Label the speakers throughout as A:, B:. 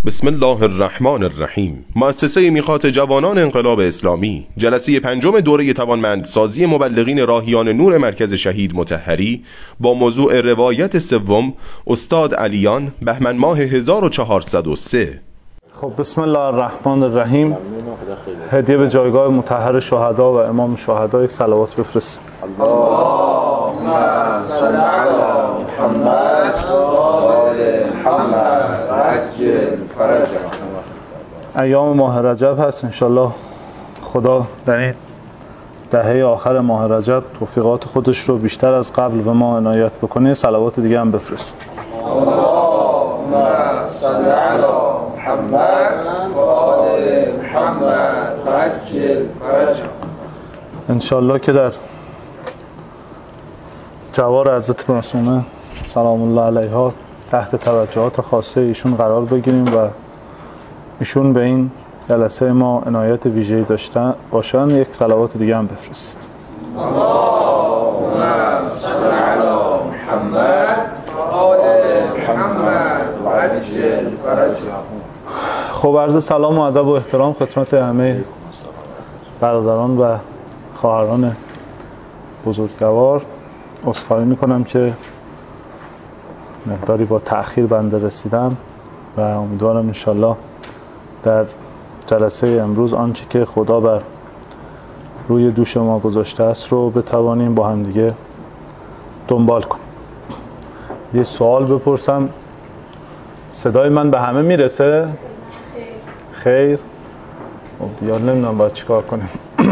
A: بسم الله الرحمن الرحیم. مؤسسه میقات جوانان انقلاب اسلامی جلسه پنجم دوره توانمندسازی مبلغین راهیان نور مرکز شهید مطهری با موضوع روایت سوم استاد علیان بهمن ماه 1403.
B: خب بسم الله الرحمن الرحیم. هدیه به جایگاه مطهر شهدا و امام شهدا یک صلوات بفرستیم.
C: اللهم صل علی محمد و آل محمد و عجل فرجهم.
B: ایام ماه رجب هست، انشالله خدا در این دهه آخر ماه رجب توفیقات خودش رو بیشتر از قبل به ما عنایت بکنه. صلوات دیگه هم بفرست.
C: اللهم صل علی محمد و آل محمد و عجل فرجهم.
B: انشالله که در جوار حضرت معصومه سلام الله علیها تحت توجهات خاصه ایشون قرار بگیریم و ایشون به این جلسه ما عنایت ویژه‌ای داشتن باشن. یک صلوات دیگه هم بفرست.
C: اللهم صل علی محمد و آل محمد و عجل فرجهم.
B: خب عرض سلام و ادب و احترام خدمت همه برادران و خواهران بزرگوار. عذرخواهی میکنم که مقداری با تأخیر بنده رسیدم و امیدوارم انشالله در جلسه امروز آنچه که خدا بر روی دوش ما گذاشته است رو بتوانیم با هم دیگه دنبال کنیم. یه سوال بپرسم، صدای من به همه میرسه؟ خیر؟ دیار نمیدونم باید چیکار کنیم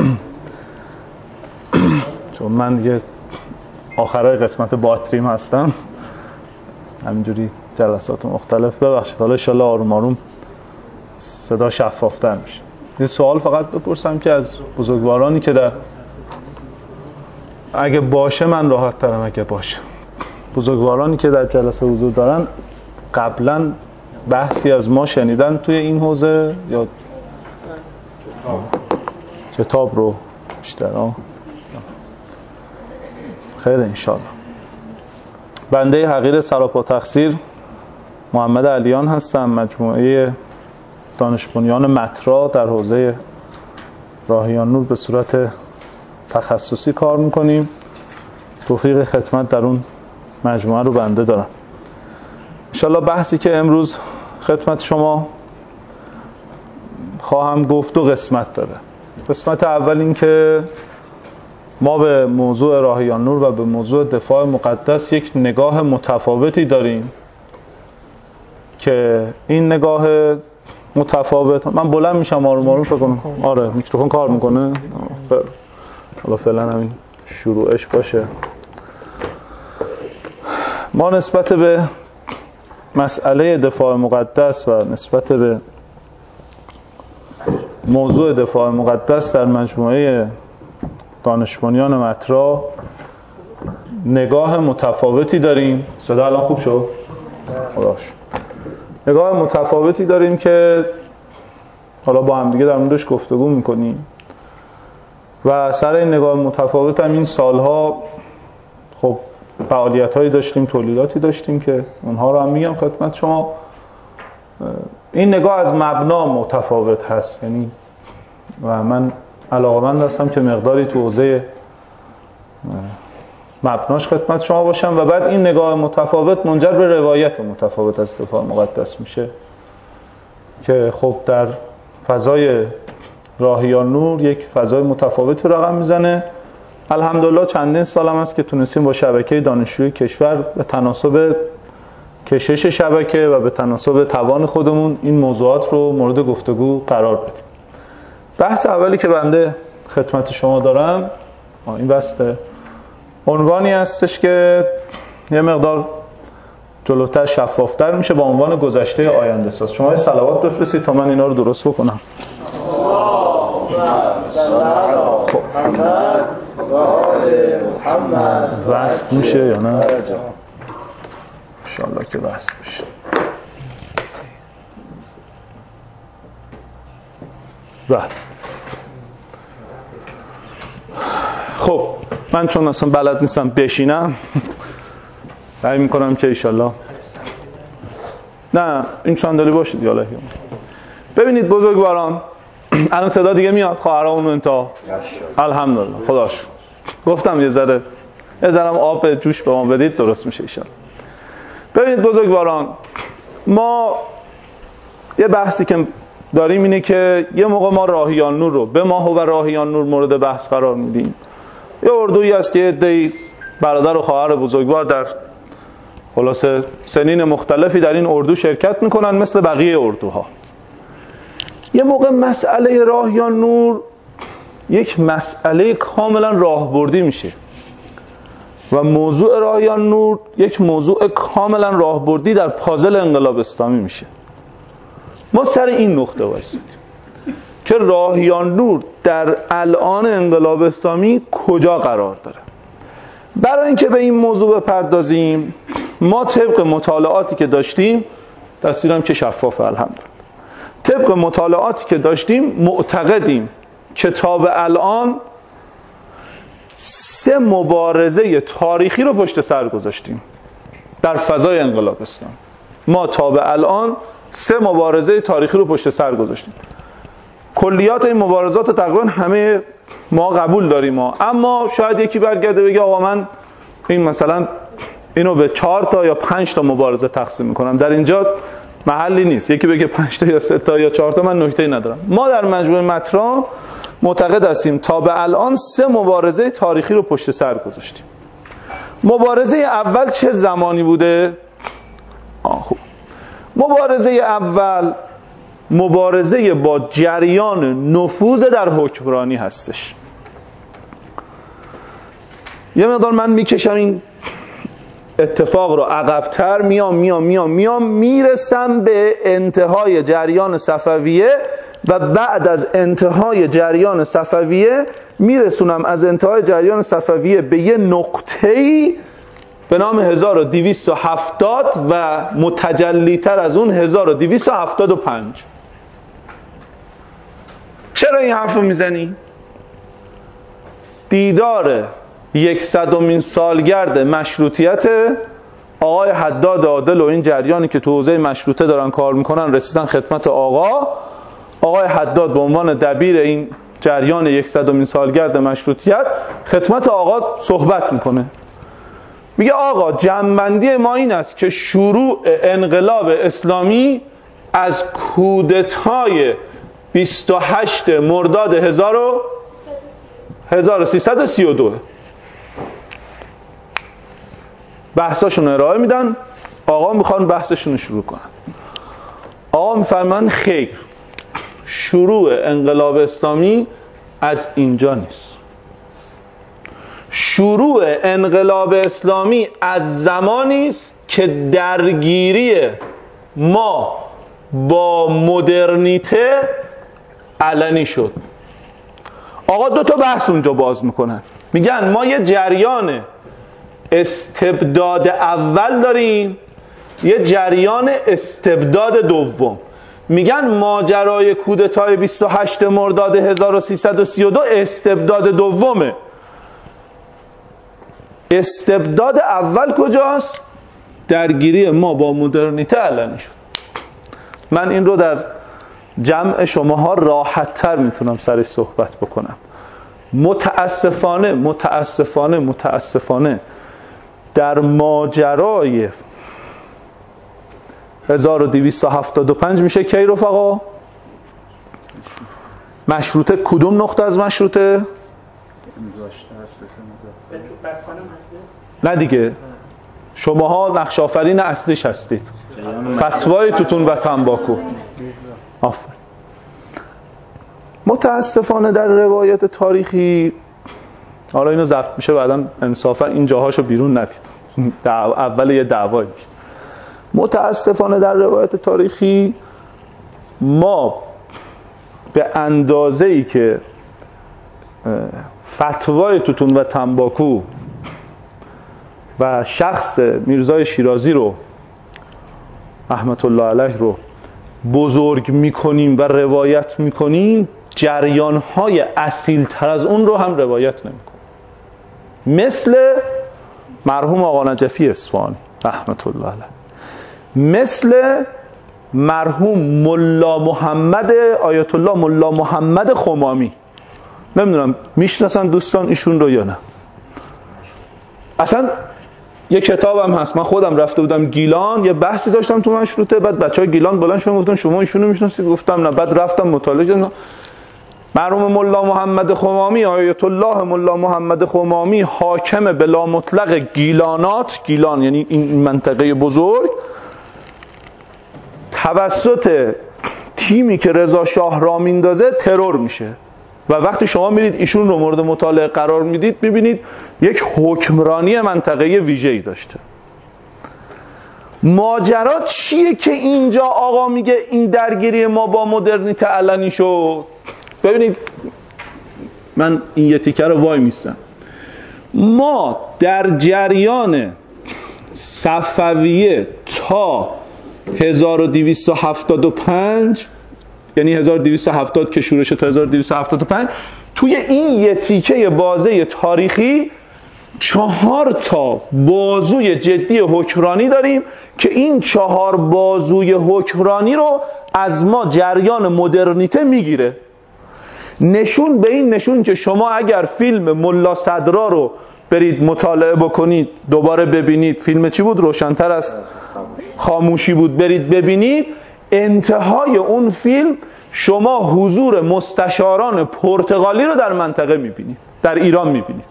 B: چون من دیگه آخرای قسمت باتریم هستم، همینجوری جلسات مختلف. ببخشید، حالا انشالله آروم آروم صدا شفافتر میشه. یه سوال فقط بپرسم که از بزرگوارانی که در اگه باشه من راحت ترم، اگه باشه بزرگوارانی که در جلسه حضور دارن قبلا بحثی از ما شنیدن توی این حوزه یا کتاب رو بیشتر؟ خیر انشالله. بنده حقیر سراپا تقصیر محمد علیان هستم. مجموعه دانش بنیان مترا در حوزه راهیان نور به صورت تخصصی کار میکنیم. توفیق خدمت در اون مجموعه رو بنده دارم. انشالله بحثی که امروز خدمت شما خواهم گفت دو قسمت داره. قسمت اول این که ما به موضوع راهیان نور و به موضوع دفاع مقدس یک نگاه متفاوتی داریم که این نگاه متفاوت، من بلند میشم آروم آروم فکر کنم. آره میکروفون کار میکنه. حالا فعلا همین شروعش باشه. ما نسبت به مسئله دفاع مقدس و نسبت به موضوع دفاع مقدس در مجموعه دانش بنیان مترا نگاه متفاوتی داریم. صدا الان خوب شد؟ خداش. نگاه متفاوتی داریم که حالا با هم دیگه در موردش گفتگو میکنیم و سر این نگاه متفاوت هم این سالها خب فعالیت‌هایی داشتیم، تولیداتی داشتیم که اونها رو هم میگم خدمت شما. این نگاه از مبنا متفاوت هست، یعنی و من علاقه‌مند هستم که مقداری تو حوزه مبناش خدمت شما باشم و بعد این نگاه متفاوت منجر به روایت متفاوت از دفاع مقدس میشه که خب در فضای راهیان نور یک فضای متفاوتی رقم میزنه. الحمدلله چندین سال هم است که تونستیم با شبکه دانشجوی کشور به تناسب کشش شبکه و به تناسب توان خودمون این موضوعات رو مورد گفتگو قرار بدیم. بحث اولی که بنده خدمت شما دارم این بسته عنوانی هستش که یه مقدار جلوتر شفافتر میشه با عنوان گذشته آینده ساز. شما یه صلوات بفرستید تا من اینا رو درست بکنم.
C: خب محمد و آل محمد
B: وصل میشه یا نه؟ انشالله که وصل میشه. بله. خب من چون اصلا بلد نیستم بشینم سعی میکنم که انشالله نه این صندلی باشه دیگه. ببینید بزرگواران، الان صدا دیگه میاد خواهرامون انتها الحمدلله خدا شکر. گفتم یه ذره آب به جوش به ما بدید درست میشه ان شاء الله. ببینید بزرگواران، ما یه بحثی که داریم اینه که یه موقع ما راهیان نور رو به ماه و راهیان نور مورد بحث قرار میدیم. یه اردویی هست که عده‌ای برادر و خواهر بزرگوار در خلاصه سنین مختلفی در این اردو شرکت میکنن مثل بقیه اردوها. یه موقع مسئله راهیان نور یک مسئله کاملا راهبردی میشه و موضوع راهیان نور یک موضوع کاملا راهبردی در پازل انقلاب اسلامی میشه. ما سر این نقطه وایسادیم که راهیان نور در الان انقلاب اسلامی کجا قرار داره. برای اینکه به این موضوع بپردازیم، ما طبق مطالعاتی که داشتیم، تصویرم که شفافه الحمدلله، طبق مطالعاتی که داشتیم معتقدیم که تا به الان 3 مبارزه تاریخی رو پشت سر گذاشتیم در فضای انقلاب اسلامی. ما تا به الان 3 مبارزه تاریخی رو پشت سر گذاشتیم. کلیات این مبارزات تقریبا همه ما قبول داریم اما شاید یکی برگرده بگه آقا من این مثلا اینو به 4 تا یا 5 تا مبارزه تقسیم میکنم. در اینجا محلی نیست یکی بگه 5 تا یا 3 تا یا 4 تا، من نکته‌ای ندارم. ما در مجموع مطرح معتقد هستیم تا به الان 3 مبارزه تاریخی رو پشت سر گذاشتیم. مبارزه اول چه زمانی بوده؟ خوب. مبارزه اول مبارزه با جریان نفوذ در حکمرانی هستش. یه مقدار من میکشم این اتفاق رو عقب‌تر، میام میرسم به انتهای جریان صفویه و بعد از انتهای جریان صفویه میرسونم از انتهای جریان صفویه به یه نقطه‌ای به نام 1270 و متجلی‌تر از اون 1275. چرا این حرف رو میزنی؟ دیدار 100مین سالگرد مشروطیت آقای حداد عادل و این جریانی که تو حوزه مشروطه دارن کار میکنن رسیدن خدمت آقای حداد به عنوان دبیر این جریان 100مین سالگرد مشروطیت خدمت آقا صحبت میکنه. میگه آقا جنبندی ما این است که شروع انقلاب اسلامی از کودتای 28 مرداد 1332. بحثاشون ارائه میدن، آقا میخوان بحثشون رو شروع کنن. آقا میفرمان خیر، شروع انقلاب اسلامی از اینجا نیست. شروع انقلاب اسلامی از زمانی است که درگیری ما با مدرنیته علنی شد. آقا 2 تا بحث اونجا باز میکنن، میگن ما یه جریان استبداد اول داریم، یه جریان استبداد دوم. میگن ماجرای کودتای 28 مرداد 1332 استبداد دومه. استبداد اول کجاست؟ درگیری ما با مدرنیته علنی شد. من این رو در جمع شماها راحت تر میتونم سرش صحبت بکنم. متاسفانه در ماجرای 1275 میشه کی رفقا؟ مشروطه کدوم نقطه از مشروطه؟ نه دیگه، شماها نقش آفرین اصلیش هستید. فتوای توتون و تنباکو. آفرین. متاسفانه در روایت تاریخی، حالا اینو ضبط میشه بعداً انصافا این جاهاشو بیرون ندید، اول یه دعوایی میشه. متاسفانه در روایت تاریخی ما به اندازه‌ای که فتوای توتون و تنباکو و شخص میرزای شیرازی رو رحمت الله علیه رو بزرگ میکنیم و روایت میکنیم، جریان‌های اصیل‌تر از اون رو هم روایت نمی‌کنیم. مثل مرحوم آقا نجفی اصفهانی رحمت الله علیه، مثل مرحوم ملا محمد آیت الله ملا محمد خمامی. نمیدونم میشناسن دوستان ایشون رو یا نه. اصلا یه کتابم هست، من خودم رفته بودم گیلان یه بحثی داشتم تو مشروطه، بعد بچهای گیلان بلند شدن گفتن شما ایشونو میشناسید؟ گفتم نه. بعد رفتم مطالعه کردم. مرحوم ملا محمد خمامی آیت الله ملا محمد خمامی حاکم بلا مطلق گیلانات، گیلان یعنی این منطقه بزرگ، توسط تیمی که رضا شاه را میندازه ترور میشه. و وقتی شما میرید ایشون رو مورد مطالعه قرار میدید میبینید یک حکمرانی منطقه ویژه‌ای داشته. ماجرا چیه که اینجا آقا میگه این درگیری ما با مدرنیته علنی شد؟ ببینید من این یه تیکه رو وای میستم. ما در جریان صفویه تا 1275 یعنی 1270 که شروع شد تا 1275 توی این یه تیکه بازه تاریخی 4 تا بازوی جدی حکمرانی داریم که این 4 بازوی حکمرانی رو از ما جریان مدرنیته میگیره. نشون به این نشون که شما اگر فیلم ملا صدرا رو برید مطالعه بکنید، دوباره ببینید، فیلم چی بود؟ روشن‌تر از خاموشی بود، برید ببینید، انتهای اون فیلم شما حضور مستشاران پرتغالی رو در منطقه میبینید، در ایران میبینید.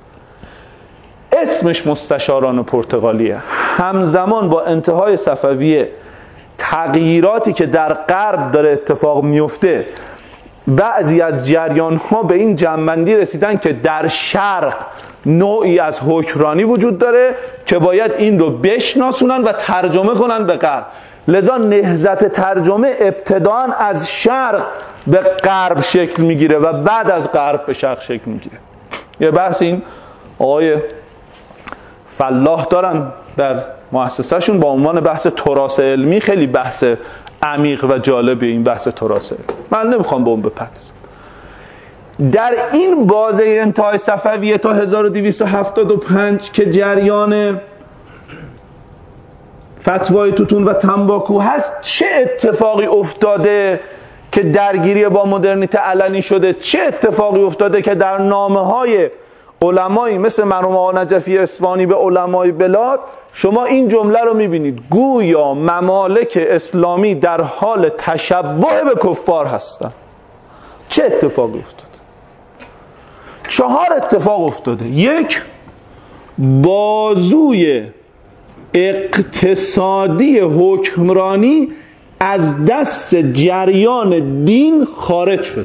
B: اسمش مستشاران پرتغالیه. همزمان با انتهای صفویه تغییراتی که در غرب داره اتفاق میفته، بعضی از جریان‌ها به این جنبندی رسیدن که در شرق نوعی از حکمرانی وجود داره که باید این رو بشناسونن و ترجمه کنن به غرب. لذا نهضت ترجمه ابتداً از شرق به غرب شکل میگیره و بعد از غرب به شرق شکل میگیره. یه بحث این آقای فلاح دارن در مؤسسهشون با عنوان بحث تراث علمی. خیلی بحث عمیق و جالبی این بحث تراث علمی. من نمیخوام به اون بپردازم. در این بازه انتهای صفویه تا 1275 که جریان فتوای توتون و تنباکو هست، چه اتفاقی افتاده که درگیری با مدرنیته علنی شده؟ چه اتفاقی افتاده که در نامه‌های علمایی مثل مرحوم آقا نجفی اصفهانی به علمای بلاد شما این جمله رو میبینید: گویا ممالک اسلامی در حال تشبه به کفار هستند. چه اتفاقی افتاده؟ 4 اتفاق افتاده. 1، بازوی اقتصادی حکمرانی از دست جریان دین خارج شده.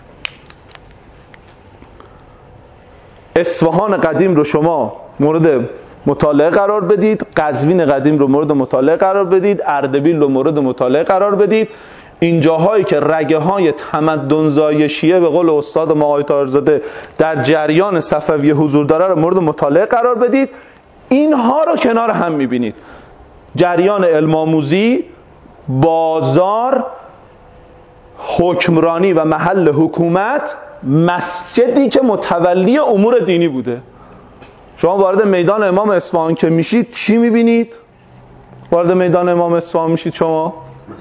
B: اصفهان قدیم رو شما مورد مطالعه قرار بدید، قزوین قدیم رو مورد مطالعه قرار بدید، اردبیل رو مورد مطالعه قرار بدید. این جاهایی که رگه های تمدن‌زایی شیعه به قول استاد ما آقای طاهرزاده در جریان صفویه حضور داره رو مورد مطالعه قرار بدید. اینها رو کنار هم می‌بینید: جریان علم آموزی، بازار، حکمرانی و محل حکومت، مسجدی که متولی امور دینی بوده. شما وارد میدان امام اصفهان که میشید چی می‌بینید؟ وارد میدان امام اصفهان میشید شما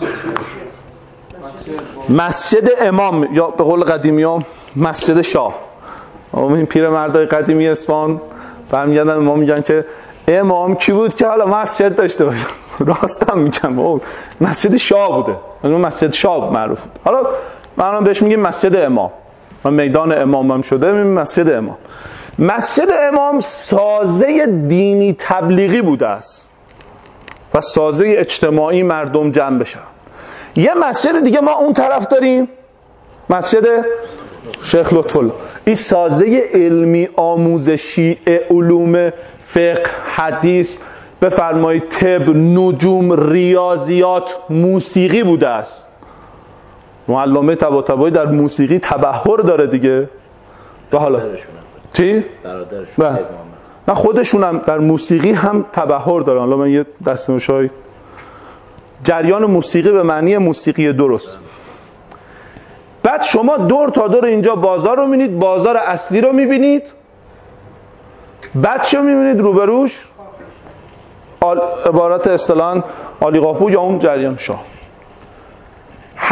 B: مسجد امام، یا به قول قدیمی‌ها مسجد شاه. این پیرمردای قدیمی اصفهان برمیگردن ما میگن که امام کی بود که حالا مسجد داشته باشه؟ راستم میگم مسجد شاه بوده. مسجد شاه معروف بود. حالا ما بهش میگیم مسجد امام و میدان امام هم شده مسجد امام. مسجد امام سازه دینی تبلیغی بوده است و سازه اجتماعی مردم جمع بشن. یه مسجد دیگه ما اون طرف داریم، مسجد شیخ لطف‌الله. این سازه علمی آموزشی علوم فقه، حدیث، بفرمایید طب، نجوم، ریاضیات، موسیقی بوده است. معلمه طباطبایی در موسیقی تبحر داره دیگه. و حالا چی؟ برادرشون نه خودشون هم در موسیقی هم تبحر دارن. حالا من یه دستموشای جریان موسیقی به معنی موسیقی درست. بعد شما دور تا دور اینجا بازار رو میبینید، بازار اصلی رو میبینید. بعد چه میبینید روبروش؟ عبارت اصطلاحاً عالی قاپو یا اون جریان شاه.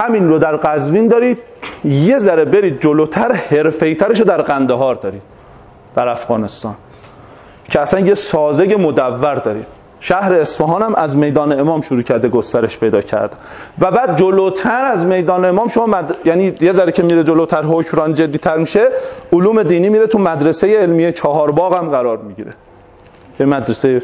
B: همین رو در قزوین دارید، یه ذره برید جلوتر حرفه‌ای‌ترش رو در قندهار دارید، در افغانستان، که اصلا یه سازه مدور دارید. شهر اصفهان هم از میدان امام شروع کرده گسترش پیدا کرد و بعد جلوتر از میدان امام شما یعنی یه ذره که میره جلوتر حکمران جدی‌تر میشه، علوم دینی میره تو مدرسه علمیه چهارباغ هم قرار میگیره. به مدرسه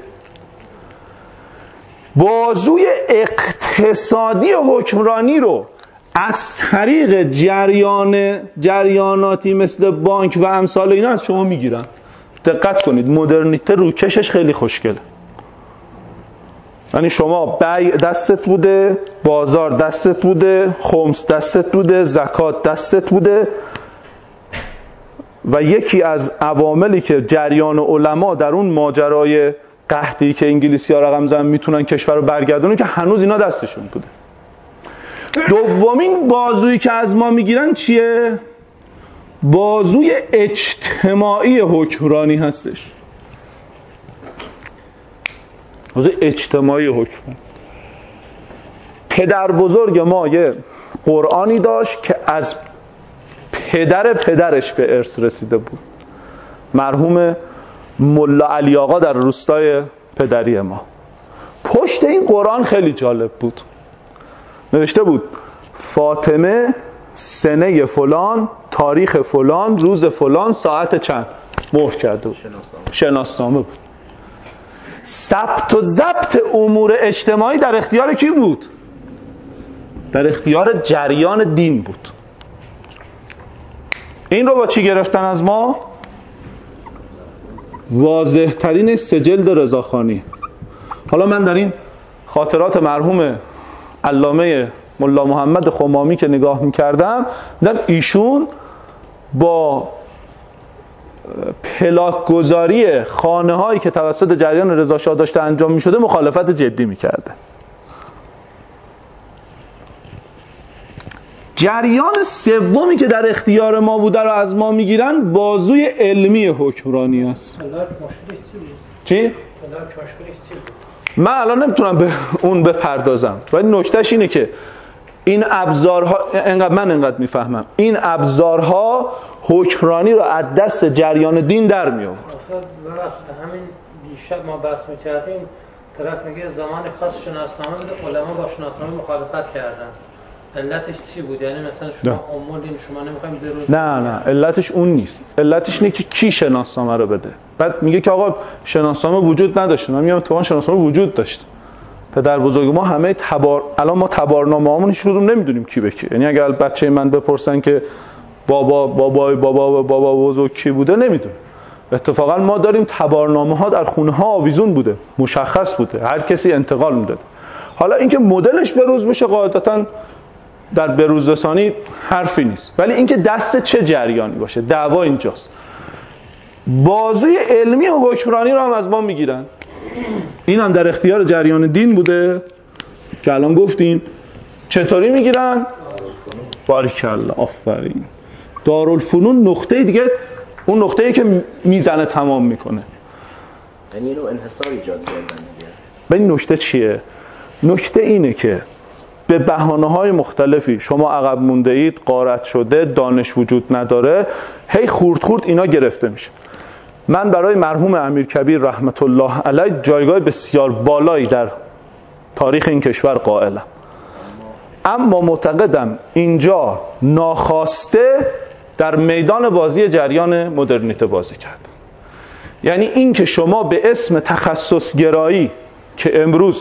B: بازوی اقتصادی حکمرانی رو از طریق جریاناتی مثل بانک و امثال اینا از شما میگیرن. دقت کنید، مدرنیته روکشش خیلی خوشگله. یعنی شما بیع دستت بوده، بازار دستت بوده، خمس دستت بوده، زکات دستت بوده و یکی از عواملی که جریان علما در اون ماجرای قحطی که انگلیسی‌ها رقم زدن میتونن کشور رو برگردونن که هنوز اینا دستشون بوده. دومین بازویی که از ما میگیرن چیه؟ بازوی اجتماعی حکمرانی هستش. بازوی اجتماعی حکمرانی. پدر بزرگ ما یه قرآنی داشت که از پدرش به ارث رسیده بود، مرحوم ملا علی آقا در روستای پدری ما. پشت این قرآن خیلی جالب بود، نوشته بود فاطمه سنه فلان، تاریخ فلان، روز فلان، ساعت چند، مهر کرده بود. شناسنامه بود. ثبت و ضبط امور اجتماعی در اختیار کی بود؟ در اختیار جریان دین بود. این رو با چی گرفتن از ما؟ واضح ترین سجل رضاخانی. حالا من در این خاطرات مرحوم علامه ملا محمد خمامی که نگاه می‌کردم، دیدم ایشون با پلاک گذاری خانه‌هایی که توسط جریان رضا شاه داشته انجام می‌شده مخالفت جدی می‌کرده. جریان سومی که در اختیار ما بوده رو از ما میگیرن بازوی علمی حکمرانی است. چی؟ من الان نمیتونم به اون بپردازم، ولی نکتهش اینه که این ابزارها انقدر میفهمم، این ابزارها حکمرانی رو از دست جریان دین در میآورد.
D: همین دیشب ما بحث می‌کردیم، طرف میگه زمان خاص شناسنامه بده، علما با شناسنامه مخالفت کردن. علتش چی بود؟ یعنی مثلا شما امولین شما نمیخوایم بروز؟
B: نه علتش اون نیست. علتش اینه که کی شناسنامه رو بده. بعد میگه که آقا شناسنامه وجود نداشت. من میگم تو شناسنامه وجود داشت. پدر بزرگ ما همه الان ما تبارنامه‌امون هیچ کدوم نمیدونیم کی به کی. یعنی اگر بچه من بپرسن که بابا بزرگ کی بوده نمیدونم. اتفاقا ما داریم تبارنامه‌ها در خونه‌ها آویزون بوده، مشخص بوده، هر کسی انتقال میداد. حالا اینکه مدلش بروز بشه قاعدتاً در بروزرسانی حرفی نیست، ولی اینکه دست چه جریانی باشه دعوا اینجاست. بازوی علمی و حکمرانی رو هم از ما میگیرن. این هم در اختیار جریان دین بوده که الان گفتیم. چطوری میگیرن؟ باریکالله، آفرین. دارالفنون نقطه دیگه، اون نقطه‌ای که میزنه تمام میکنه.
E: یعنی اینو انحصار ایجاد کردن دیگه.
B: ببین نکته چیه؟ نکته اینه که به بهانه‌های مختلفی شما عقب مونده اید، غارت شده، دانش وجود نداره، هی خورد اینا گرفته میشه. من برای مرحوم امیرکبیر رحمت الله علیه جایگاه بسیار بالایی در تاریخ این کشور قائلم، اما معتقدم اینجا ناخواسته در میدان بازی جریان مدرنیته بازی کرد. یعنی این که شما به اسم تخصص گرایی که امروز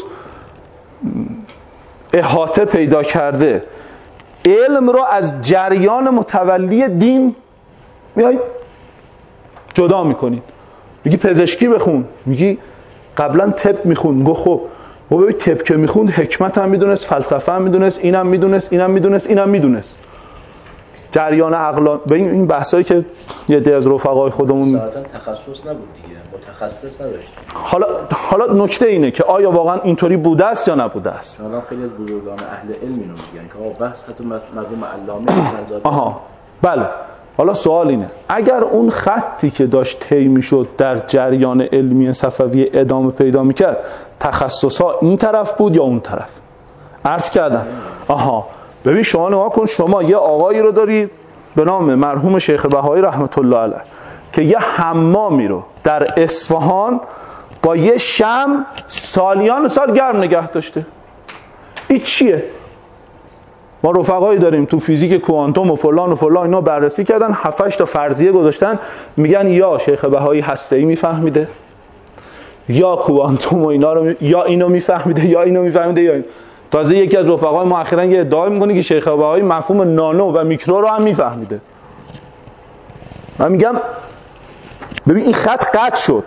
B: احاطه پیدا کرده علم رو از جریان متولی دین میای جدا میکنید. میگی پزشکی بخون، میگی قبلا طب میخون، گو خب ببین طب که میخوند حکمت هم میدونست، فلسفه هم میدونست، اینم میدونست. جریان عقلان به این بحثایی که یه عده از رفقای خودمون
E: ساعتاً تخصص نبود دیگه، متخصص نداشت.
B: حالا نکته اینه که آیا واقعا اینطوری بوده است یا نبوده است.
E: حالا خیلی از بزرگان اهل علم اینو میگن که آقا بحث حتی مرحوم علامه زرزادی.
B: بله. حالا سوال اینه اگر اون خطی که داشت طی میشد در جریان علمی صفوی ادامه پیدا میکرد، تخصصها این طرف بود یا اون طرف؟ عرض کردم ببین شما نگاه کن، شما یه آقایی رو دارید به نام مرحوم شیخ بهایی رحمت الله علیه که یه حمامی رو در اصفهان با یه شمع سالیان سال گرم نگه داشته. این چیه؟ ما رفقایی داریم تو فیزیک کوانتوم و فلان اینا بررسی کردن، 7-8 تا فرضیه گذاشتن، میگن یا شیخ بهایی هسته‌ای میفهمیده، یا کوانتوم و اینا رو یا اینو میفهمیده، یا اینو میفهمیده، یا این. تازه یکی از رفقای ما اخیراً یه ادعا میکنه که شیخ بهایی مفهوم نانو و میکرو رو هم میفهمیده. من میگم ببین این خط قطع شد،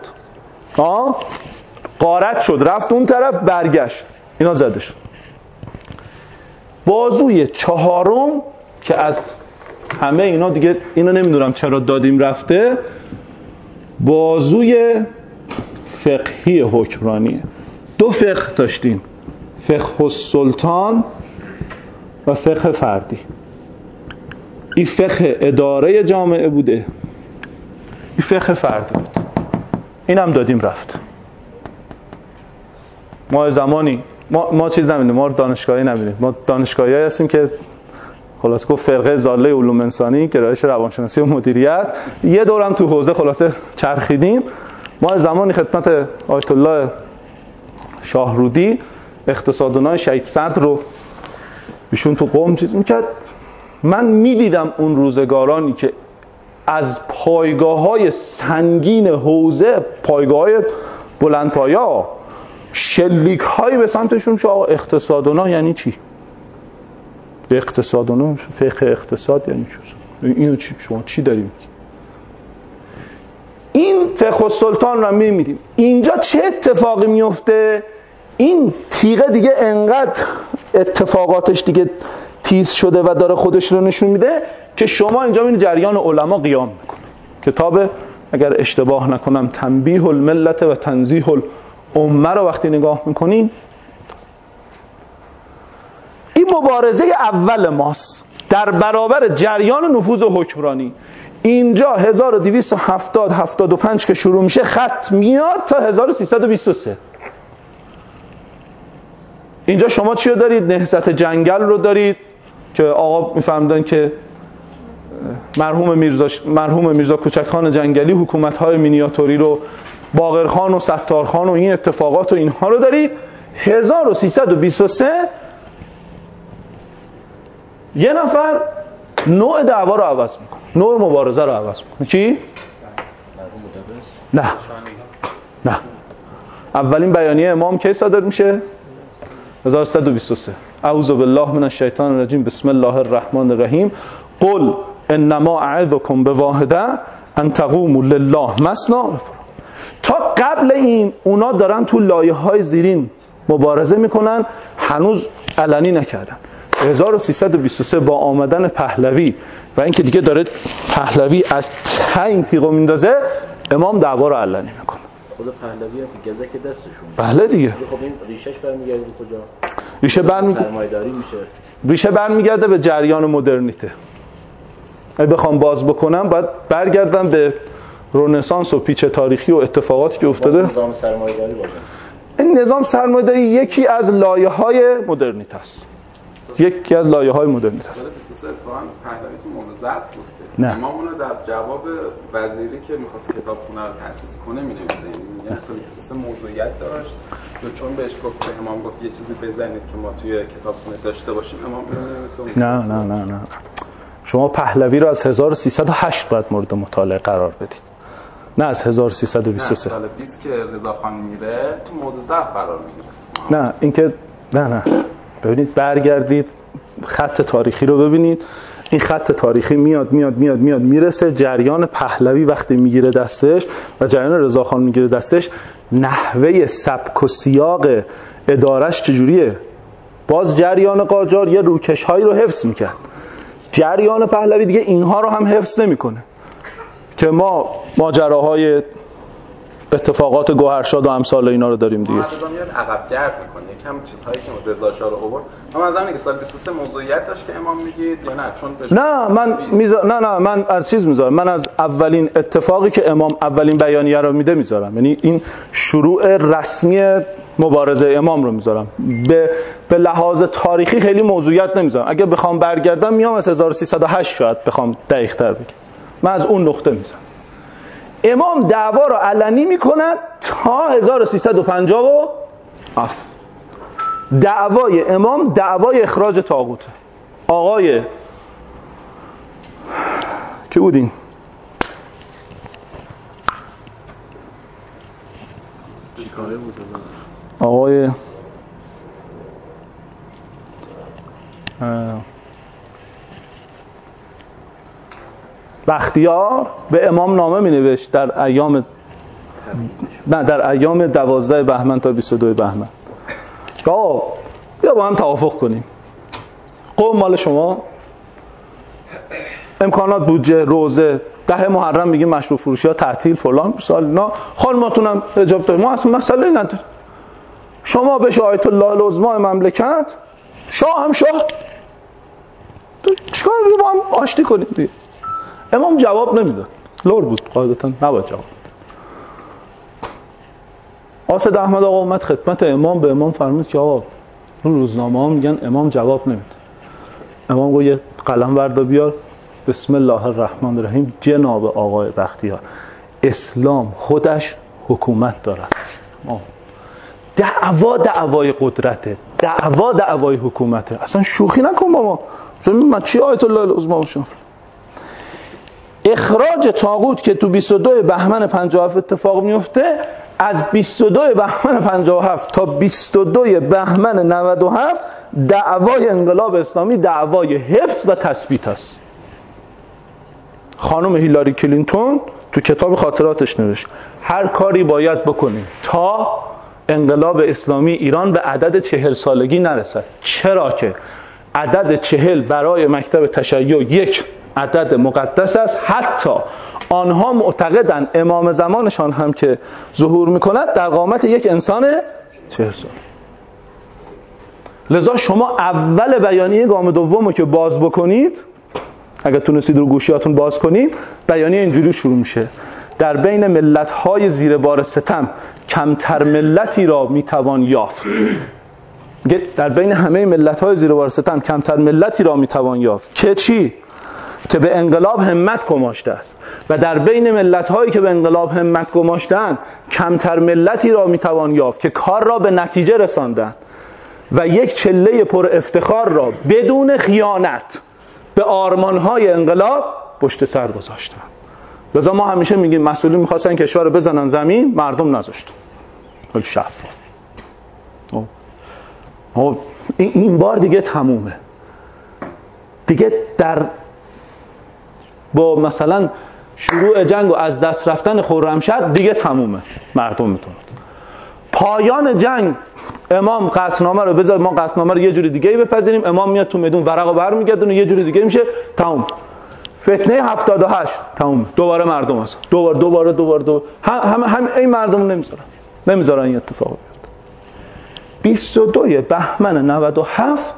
B: غارت شد، رفت اون طرف، برگشت، اینا زده شد. بازوی چهارم که از همه اینا دیگه اینو نمیدونم چرا دادیم رفته، بازوی فقهی حکمرانیه. 2 فقه داشتیم، فقه السلطان و فقه فردی. این فقه اداره جامعه بوده، این فقه فردی بود. اینم دادیم رفت. ما زمانی ما چیز نمیدونیم، ما دانشگاهی نمیدونیم، ما دانشگاهی هستیم که خلاص گفت فرقه ضاله علوم انسانی، گرایش روانشناسی و مدیریت، یه دورم تو حوزه خلاصه چرخیدیم. ما زمانی خدمت آیت الله شاهرودی اقتصاددان شهید صدر رو ایشون تو قم چیز میکرد، من میدیدم اون روزگارانی که از پایگاه‌های سنگین حوزه، پایگاه‌های بلندپایا، شلیک‌هایی به سمتشون میشه. آقا اقتصاددان یعنی چی؟ اقتصاددان فقه اقتصاد یعنی چی؟ اینو چی شما چی داریم؟ این فقه السلطان رو می‌بینیم. اینجا چه اتفاقی میفته؟ این تیغه دیگه انقدر اتفاقاتش دیگه تیز شده و داره خودش رو نشون میده که شما اینجا می‌بینید جریان علما قیام میکنه. کتاب اگر اشتباه نکنم تنبیه الملت و تنزیه الامه رو وقتی نگاه میکنین، این مبارزه اول ماست در برابر جریان نفوذ حکمرانی. اینجا 1270-75 که شروع میشه خط میاد تا 1323. اینجا شما چی رو دارید؟ نهضت جنگل رو دارید که آقا میفهمدن که مرحوم میرزا کوچکخان جنگلی حکومت‌های مینیاتوری رو، باقرخان و ستارخان و این اتفاقات و اینها رو دارید. 1323 یه نفر نوع دعوا رو عوض میکنه، نوع مبارزه رو عوض میکنه. کی؟ نه. اولین بیانیه امام کی صادر میشه؟ 1123. اعوذ بالله من الشیطان الرجیم، بسم الله الرحمن الرحیم، قل انما اعظکم بواحده ان تقوموا لله مثنی. تا قبل این اونا دارن تو لایه‌های زیرین مبارزه میکنن، هنوز علنی نکردن. 1323 با آمدن پهلوی و اینکه دیگه داره پهلوی از این تیغو میندازه، امام دعوا رو علنی میکنه.
E: خود پهلوی هم که گزک دستشون.
B: بله دیگه.
E: خب این ریشش برمیگرده کجا؟
B: سرمایه‌داری میشه. ریشه برمیگرده به جریان مدرنیته. اگه بخوام باز بکنم باید برگردم به رنسانس و پیچ تاریخی و اتفاقاتی که افتاده.
E: نظام سرمایه‌داری باشه.
B: این نظام سرمایه‌داری یکی از لایه‌های مدرنیته است. یکی از لایه‌های مدرنیته است.
F: 23 اتفاقا پهلوی تو موضوع ضبط بود. امام اونو در جواب وزیری که می‌خواست کتابخونه رو تأسیس کنه می‌نویسه. یعنی سال 23 موضوعیت داشت. چون بهش گفت امام گفت یه چیزی بزنید که ما توی کتابخونه داشته باشیم، امام می‌نویسه.
B: نه. شما پهلوی رو از 1308 باید مورد مطالعه قرار بدید. نه از 1323.
F: سال 20 که رضاخان میره تو موضوع ضبط قرار میگیره.
B: نه اینکه نه. ببینید برگردید خط تاریخی رو ببینید. این خط تاریخی میاد میرسه. جریان پهلوی وقتی میگیره دستش و جریان رضاخان میگیره دستش، نحوه سبک و سیاق ادارش چجوریه؟ باز جریان قاجار یه روکش هایی رو حفظ میکرد. جریان پهلوی دیگه اینها رو هم حفظ نمیکنه که ما ماجراهای اتفاقات گوهرشاد و امثال اینا رو داریم دیگه.
F: ما رضا میاد عقب گرد میکنه یکم چیزهایی که رضا شاه رو آورد. اما از همین که سال 23 موضوعیت داشت که امام میگید یا نه؟ چون
B: من از چیز میذارم، من از اولین اتفاقی که امام اولین بیانیه رو میده میذارم، یعنی این شروع رسمی مبارزه امام رو میذارم. به لحاظ تاریخی خیلی موضوعیت نمیذارم. اگه بخوام برگردم میام از 1308 شاید بخوام دقیق تر بگم. من از اون نقطه میذارم. امام دعوا رو علنی میکنن تا 1350 دعوای امام دعوای اخراج طاغوت. آقای کی بودین؟ آقای بختیار به امام نامه می نوشت در ایام 12 بهمن تا 22 بهمن. بیا با هم توافق کنیم. قوم مال شما، امکانات بودجه، روزه، 10 محرم میگیم مشروب فروشی ها تعطیل فلان سال اینا، خانماتونم حجاب داریم، ما اصلا مسئله نداریم. شما بشه آیت الله العظمی مملکت، شاه هم شاه، چیکار با هم آشتی کنید دیگه. امام جواب نمیداد، لور بود قاعدتا نباید جواب. آسد احمد آقا اومد خدمت امام، به امام فرمود که آقا اون روزنامه ها میگن امام جواب نمیده. امام گفت یه قلم وردا بیار، بسم الله الرحمن الرحیم. جناب آقای بختیار، اسلام خودش حکومت دارد. دعوای قدرته، دعوای حکومته. اصلا شوخی نکن با ما. من چی آیت الله العظمی باشم؟ اخراج طاغوت که تو 22 بهمن 57 اتفاق میفته، از 22 بهمن 57 تا 22 بهمن 97 دعوای انقلاب اسلامی دعوای حفظ و تثبیت است. خانم هیلاری کلینتون تو کتاب خاطراتش نوشت هر کاری باید بکنیم تا انقلاب اسلامی ایران به عدد 40 سالگی نرسد. چرا که عدد 40 برای مکتب تشیع یک عدد مقدس است. حتی آنها معتقدند امام زمانشان هم که ظهور میکند در قامت یک انسان 40 سال. لذا شما اول بیانیه گام دومو که باز بکنید، اگر تونستید رو گوشیاتون باز کنید، بیانیه اینجوری شروع میشه: در بین ملت‌های زیر بار ستم کمتر ملتی را میتوان یافت. در بین همه ملت‌های زیر بار ستم کمتر ملتی را میتوان یافت که چی؟ که به انقلاب همت گماشته است. و در بین ملت‌هایی که به انقلاب همت گماشتند کمتر ملتی را میتوان یافت که کار را به نتیجه رساندند و یک چله پر افتخار را بدون خیانت به آرمان‌های انقلاب پشت سر گذاشتند. لذا ما همیشه میگیم مسئولین می‌خواستن کشور رو بزنن زمین، مردم نذاشتن. خیلی شفاف. این بار دیگه تمومه. دیگه با مثلا شروع جنگ و از دست رفتن خرمشهر دیگه تمومه. مردم میتونن پایان جنگ امام قطعنامه رو بذار، ما قطعنامه رو یه جوری دیگه بپذیریم، امام میاد تو میدون ورقو برمیگردونه یه جوری دیگه میشه، تموم. فتنه 78 تموم. دوباره مردم هست. دوباره هم این مردم نمیذارن این اتفاق بیفته. 22 بهمن 97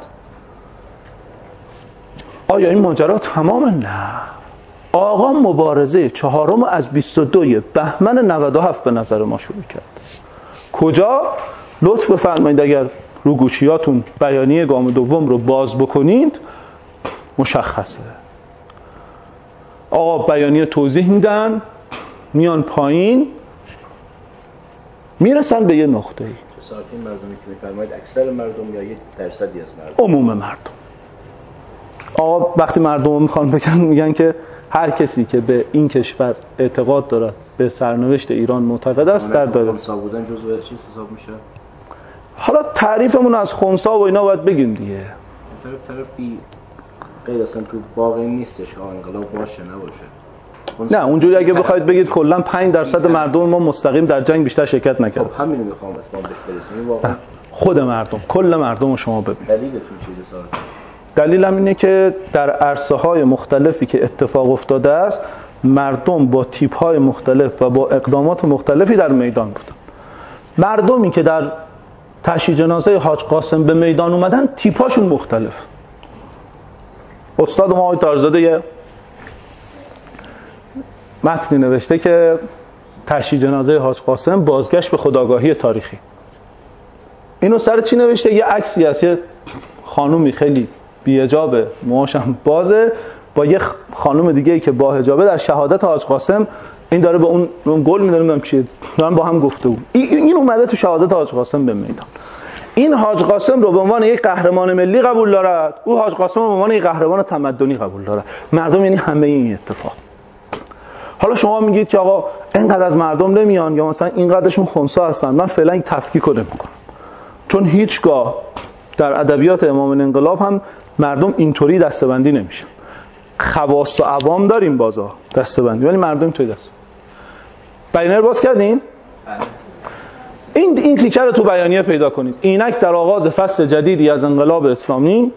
B: آیا این ماجرا تمامه؟ نه. آقا مبارزه چهارم از 22 بهمن 97 به نظر ما شروع کرد. کجا؟ لطف بفرمایید اگر رو گوشیاتون بیانیه گام دوم رو باز بکنید مشخصه. آقا بیانیه توضیح میدن، میان پایین، میرسن به یه نقطه‌ای.
E: ساعت این مردمی که میفرمایید اکثر مردم یا یک درصدی از مردم؟
B: عموم مردم. آقا وقتی مردم رو میخوان بگن میگن که هر کسی که به این کشور اعتقاد دارد، به سرنوشت ایران معتقد است در داره.
E: خنثی بودن جزء چیز حساب میشه؟
B: حالا تعریفمون از خنثی و اینا باید بگیم دیگه.
E: طرف بی غیر اصلا تو باقی نیستش که انقلاب باشه نباشه.
B: نه اونجوری اگه بخواید بگید کلا 5% مردم ما مستقیم در جنگ بیشتر شرکت نکردن.
E: خب همین رو میخوام اسمم بهش برسیم. واقعا
B: خود مردم، کل مردم شما ببینید.
E: دلیلتون چیه ساعت؟
B: دلیلم اینه که در عرصه‌های مختلفی که اتفاق افتاده است مردم با تیپ‌های مختلف و با اقدامات مختلفی در میدان بودن. مردمی که در تشییع جنازه حاج قاسم به میدان اومدن تیپ‌هاشون مختلف. استاد ما آقای تارزاده یه متنی نوشته که تشییع جنازه حاج قاسم بازگشت به خودآگاهی تاریخی. اینو سر چی نوشته؟ یه عکسی هست، یه خانومی خیلی بی‌حجابه، موهاشم بازه، با یه خانم دیگه‌ای که با حجابه در شهادت حاج قاسم، این داره به اون گل می‌داره، نمیدونم چیه، دارن با هم گفتگو. این اومده تو شهادت حاج قاسم به میدان. این حاج قاسم رو به عنوان یک قهرمان ملی قبول دارد، او حاج قاسم رو به عنوان یک قهرمان تمدنی قبول دارد. مردم یعنی همه این اتفاق. حالا شما میگید که آقا اینقدر از مردم نمیان یا مثلا اینقدرشون خنثی هستن. من فعلا این تفکیک رو نمی‌کنم، چون هیچگاه در ادبیات امام الانقلاب هم مردم اینطوری دسته‌بندی نمیشن. خواص و عوام داریم بازا دسته‌بندی، ولی مردم توی دست. بیانیه رو باز کردین؟ این تیکه رو تو بیانیه پیدا کنید. اینک در آغاز فصل جدیدی از انقلاب اسلامی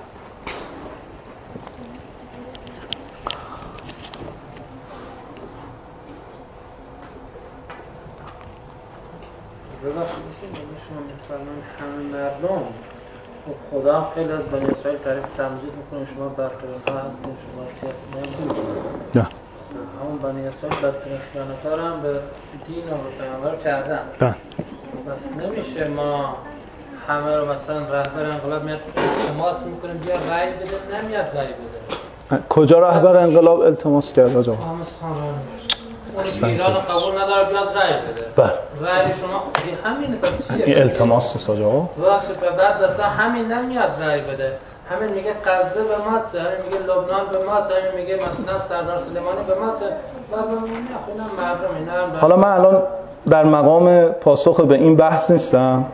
D: شما می‌فرمایید همه مردم، خدا هم خیلی از بنی اسرائیل تعریف تمجید میکنه، شما برخوردها هستید، شما چیز نمی‌کنید.
B: نه.
D: همون بنی اسرائیل بدترین خیانت‌ها رو هم به دین و پیامبر کردن.
B: نه.
D: بس نمیشه ما همه رو مثلا رهبر انقلاب میاد التماس میکنه بیا رأی بده، نمیاد رأی بده.
B: کجا رهبر انقلاب التماس کرد آقا؟
D: اون ایران قبول نداره بیاد رأی بده.
B: بله.
D: رأی شما همینه، پس چیه؟
B: این التماس نیست آقا.
D: ببخشید بعد اصلا همین نمیاد رأی بده. همین میگه غزه به ما چه، همین میگه لبنان به ما چه، همین میگه مثلا سردار سلیمانی به ما چه، و اینا مردم اینا.
B: حالا من الان در مقام پاسخ به این بحث نیستم،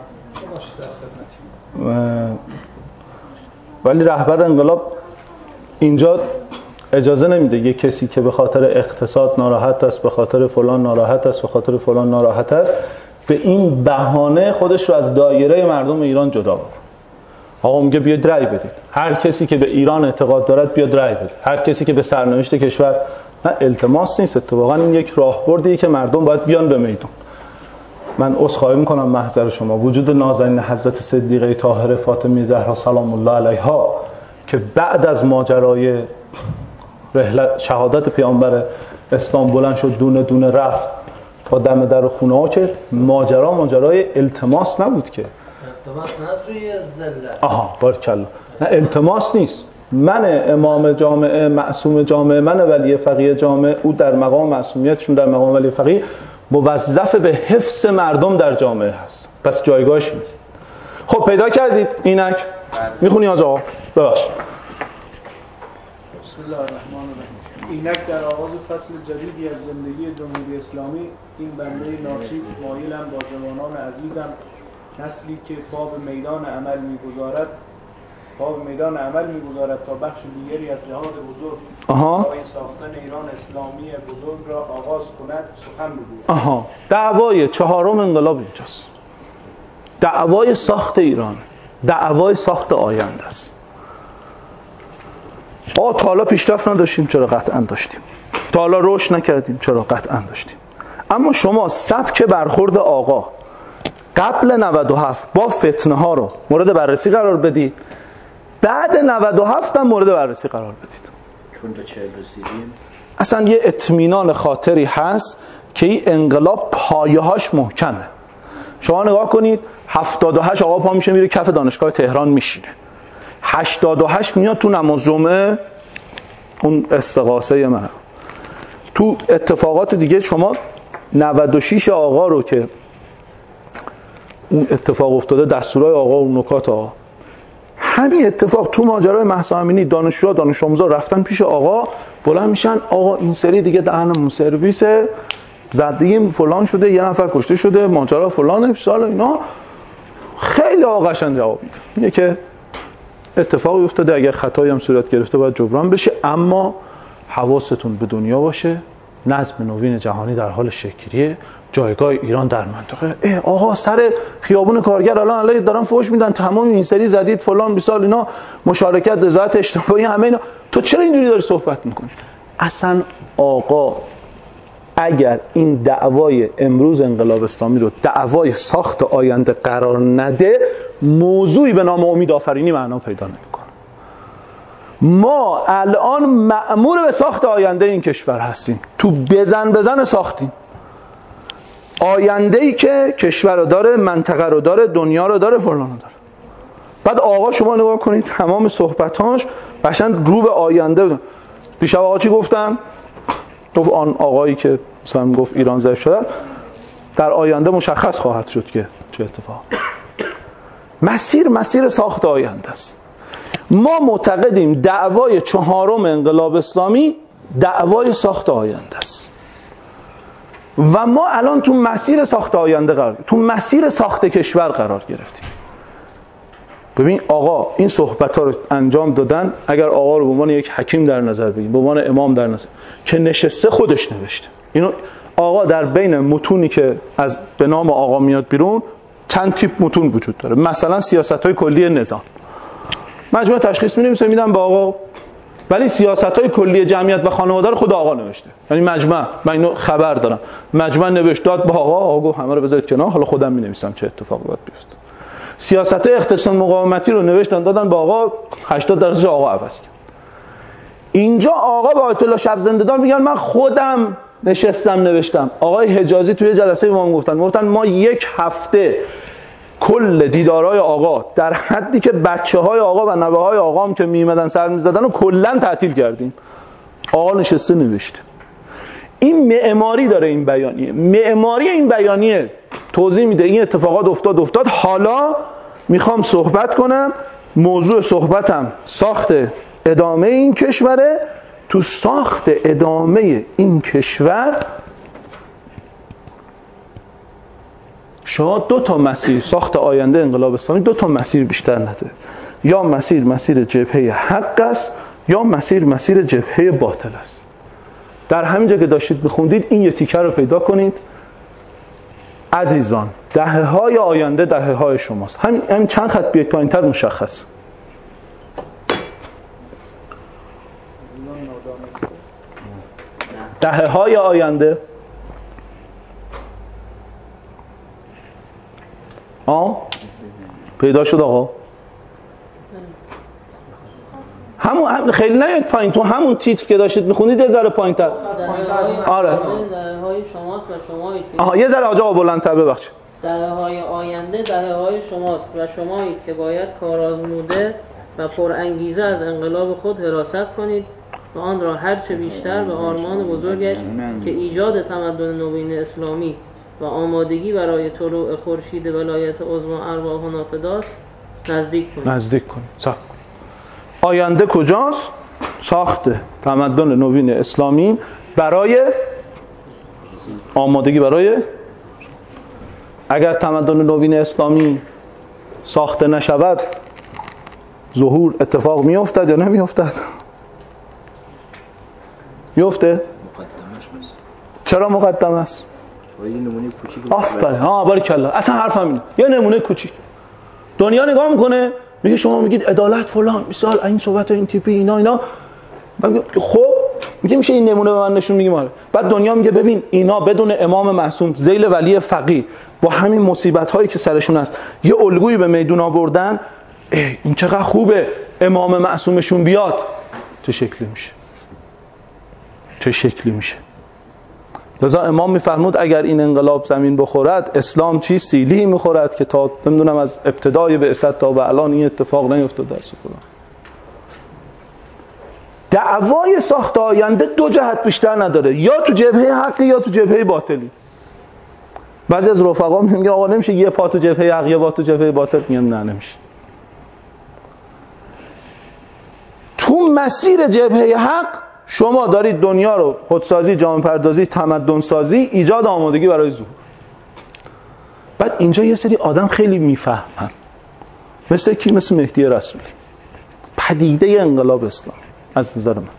B: ولی رهبر انقلاب اینجا اجازه نمیده یه کسی که به خاطر اقتصاد ناراحت است، به خاطر فلان ناراحت است، به خاطر فلان ناراحت است، به این بهانه خودش رو از دایره مردم ایران جدا کنه. آقا میگه بیاد رأی بدید، هر کسی که به ایران اعتقاد دارد بیاد رأی بده، هر کسی که به سرنوشت کشور. نه، التماس نیست، اتفاقا این یک راهبردیه که مردم باید بیان به میدان. من عذرخواهی میکنم محضر شما، وجود نازنین حضرت صدیقه طاهره فاطمی زهرا سلام الله علیها که بعد از ماجرای شهادت پیامبر اسلام بلند شد دونه دونه رفت تا دم در خونه ها، که ماجرای التماس نبود که.
D: التماس نه روی ذلت.
B: آها بارکالله. نه التماس نیست. من امام جامعه، معصوم جامعه، من ولی فقیه جامعه، او در مقام معصومیتشون در مقام ولی فقیه موظف به حفظ مردم در جامعه هست. پس جایگاهش میدید. خب پیدا کردید اینک؟ میخونی آقا؟ ببخشید.
G: بسم الله الرحمن الرحیم. اینک در آغاز فصل جدیدی از زندگی جمهوری اسلامی، این بنده ناچیز مایلم با جوانان عزیزم، نسلی که باب میدان عمل می‌گذارد تا بخش دیگری از جهاد بزرگ برای ساختن ایران اسلامی بزرگ را آغاز کند سخن بگوید.
B: دعوای چهارم انقلاب اینجاست. دعوای ساخت ایران، دعوای ساخت آینده است. تا حالا پیشرفت نداشتیم، چرا؟ قطعا داشتیم. تا حالا رشد نکردیم، چرا؟ قطعا داشتیم. اما شما سبک برخورد آقا قبل 97 با فتنه ها رو مورد بررسی قرار بدید، بعد 97 هم مورد بررسی قرار بدید.
E: چون به 40 رسیدیم
B: اصلا یه اطمینان خاطری هست که این انقلاب پایه‌هاش محکمه. شما نگاه کنید 78 آقا پا میشه میره کف دانشگاه تهران میشینه، 88 میاد تو نماز جمعه اون استغاثه من، تو اتفاقات دیگه شما 96 آقا رو که اون اتفاق افتاده، دستورای آقا و نکات آقا، همین اتفاق تو ماجرای مهسا امینی، دانشجوها دانش آموزا رفتن پیش آقا، بلند میشن آقا این سری دیگه دهنمون سرویسه، زدیم فلان شده، یه نفر کشته شده، ماجرا فلانه سال اینا. خیلی آقا قشنگ جواب میده، میگه که اتفاقی افتاده، اگر خطایی هم صورت گرفته باید جبران بشه، اما حواستون به دنیا باشه، نظم نوین جهانی در حال شکلیه، جایگاه ایران در منطقه. آقا سر خیابون کارگر الان دارن فوش میدن، تمام این سری زدید فلان بیسال اینا، مشارکت رضایت اجتماعی همه اینا، تو چرا اینجوری داری صحبت میکنی؟ اصلا آقا اگر این دعوای امروز انقلاب اسلامی رو دعوای ساخت آینده قرار نده، موضوعی به نام امید آفرینی معنا پیدا نمیکنه. ما الان مأمور به ساخت آینده این کشور هستیم، تو بزن ساختیم. آینده‌ای که کشور رو داره، منطقه رو داره، دنیا رو داره، فلان رو داره. بعد آقا شما نگاه کنید تمام صحبتاش قشنگ رو به آینده بود. دیشب آقا چی گفتن؟ گفت آن آقایی که مثلا گفت ایران ضعیف شده در آینده مشخص خواهد شد که چه اتفاق. مسیر ساخت آینده است. ما معتقدیم دعوای چهارم انقلاب اسلامی دعوای ساخت آینده است و ما الان تو مسیر ساخت آینده تو مسیر ساخت کشور قرار گرفتیم. ببین آقا این صحبت‌ها رو انجام دادن. اگر آقا رو به عنوان یک حکیم در نظر بگیریم، به عنوان امام در نظر که نشسته خودش نوشته، اینو آقا در بین متونی که از به نام آقا میاد بیرون چند تیپ متون وجود داره. مثلا سیاست‌های کلی نظام مجموعه تشخیص می‌نویسه میدم به آقا، ولی سیاست‌های کلی جمعیت و خانواده رو خود آقا نوشته. یعنی مجمع، من اینو خبر دارم، مجمع نوشت داد به آقا گفت همه رو بذارید کنار، حالا خودم می‌نویسم چه اتفاقی باید بیفته. سیاست اقتصاد مقاومتی رو نوشتن دادن به آقا، 80% آقا عوض کرد. اینجا آقا با آیت الله شب زنده‌دار میگن من خودم نشستم نوشتم. آقای حجازی توی جلسه ما گفتن ما یک هفته کل دیدارهای آقا در حدی که بچه‌های آقا و نوه‌های آقا هم که می‌اومدن سر می‌زدن و کلاً تعطیل کردیم. آقا نشسته نوشته. این معماری داره این بیانیه. معماری این بیانیه توضیح میده این اتفاقات افتاد. حالا میخوام صحبت کنم. موضوع صحبتم ساخت ادامه این کشوره. تو ساخت ادامه این کشور شما دو تا مسیر ساخت آینده انقلاب اسلامی، دو تا مسیر بیشتر نداره. یا مسیر جبهه حق است یا مسیر جبهه باطل است. در همین جا که داشتید میخوندید این یه تیکه رو پیدا کنید. عزیزان دهه‌های آینده دهه‌های شماست. همین چند خط بیاید پایین‌تر مشخص. دهه‌های آینده پیدا شد آقا. همون خیلی نیاید پایین، تو همون تیتر که داشتید میخونید یه ذره پایین‌تر. آره
H: دهه‌های شماست و شمایید که
B: یه ذره آقا بلندتر ببخشید.
H: دهه‌های آینده دهه‌های شماست و شمایید که باید کارآزموده و پرانگیزه از انقلاب خود حراست کنید و آن را هرچه بیشتر به آرمان بزرگش که ایجاد تمدن نوین اسلامی و آمادگی برای طلوع خورشید ولایت عظمی ارواحنا فداست نزدیک کنید. آینده کجاست؟ ساخت تمدن نوین اسلامی برای آمادگی برای اگر تمدن نوین اسلامی ساخته نشود ظهور اتفاق میافتد یا نمیافتد؟ میفته؟ چرا مقدم است؟ آفرین باریکلا. اصلا حرفم اینه. یه نمونه کوچیک. دنیا نگاه میکنه میگه شما میگید عدالت فلان مثال این صحبت این تیپی اینا خب میگه میشه این نمونه به من نشون میگیم آره. بعد دنیا میگه ببین اینا بدون امام معصوم ذیل ولی فقیه با همین مصیبت هایی که سرشون هست یه الگویی به میدون آوردن، این چقدر خوبه امام معصومشون بیاد. چه شکلی میشه. لذا امام میفرمود اگر این انقلاب زمین بخورد اسلام چی سیلی میخورد که تا نمیدونم از ابتدای بعثت تا به الان این اتفاق نیفتاده است. دعوای ساخت آینده دو جهت بیشتر نداره، یا تو جبهه حقی یا تو جبهه باطلی. بعضی از رفقا میگن آقا نمیشه یه پا تو جبهه حق یه پا تو جبهه باطل. میگم نه نمیشه. تو مسیر جبهه حق شما دارید دنیا رو خودسازی، جامعه پردازی، تمدن سازی، ایجاد آمادگی برای ظهور. بعد اینجا یه سری آدم خیلی میفهمن، مثل کی؟ مثل مهدی رسولی، پدیده انقلاب اسلامی. از نظر من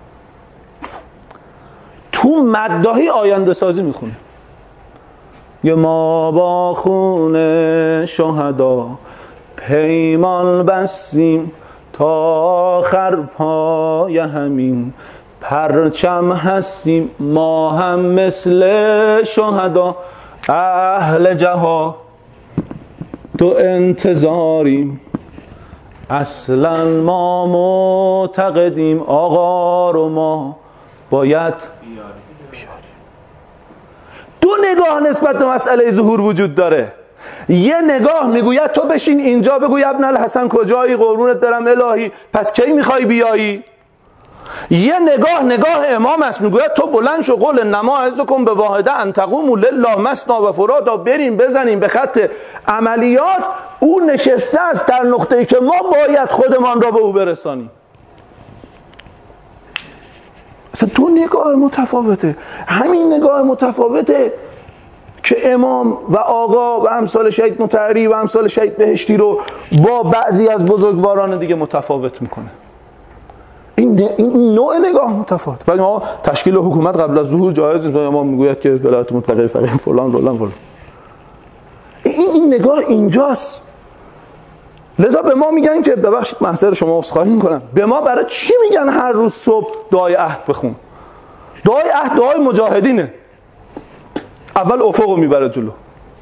H: تو مداحی آینده سازی میخونه. یه ما با خون شهدا پیمان بستیم تا آخر پای همین پرچم هستیم. ما هم مثل شهدا اهل جهاد تو انتظاریم. اصلا ما معتقدیم آقا رو ما باید بیاریم. دو نگاه نسبت به مسئله ظهور وجود داره. یه نگاه میگوید تو بشین اینجا بگو ابن الحسن کجایی، قربونت برم الهی، پس کی میخوای بیایی؟ یه نگاه امام است، میگوید تو بلند شو، قل انما اعظکم بواحده ان تقوموا لله مثنی و فرادا، بریم بزنیم به خط عملیات. او نشسته است در نقطه‌ای که ما باید خودمان را به او برسانیم. اصلا دو نگاه متفاوته. همین نگاه متفاوته که امام و آقا و امثال شهید مطهری و امثال شهید بهشتی رو با بعضی از بزرگواران دیگه متفاوت میکنه. این نوع نگاه متفاوت. ولی ما تشکیل حکومت قبل از ظهور جایز نیست. امام میگوید که ولایت مطلقه فقیه فلان. این نگاه اینجاست. لذا به ما میگن که ببخشید محضر شما عذرخواهی میکنم، به ما برای چی میگن هر روز صبح دعای عهد بخون؟ دعای عهد دعای مجاهدینه. اول افقو میبره جلو.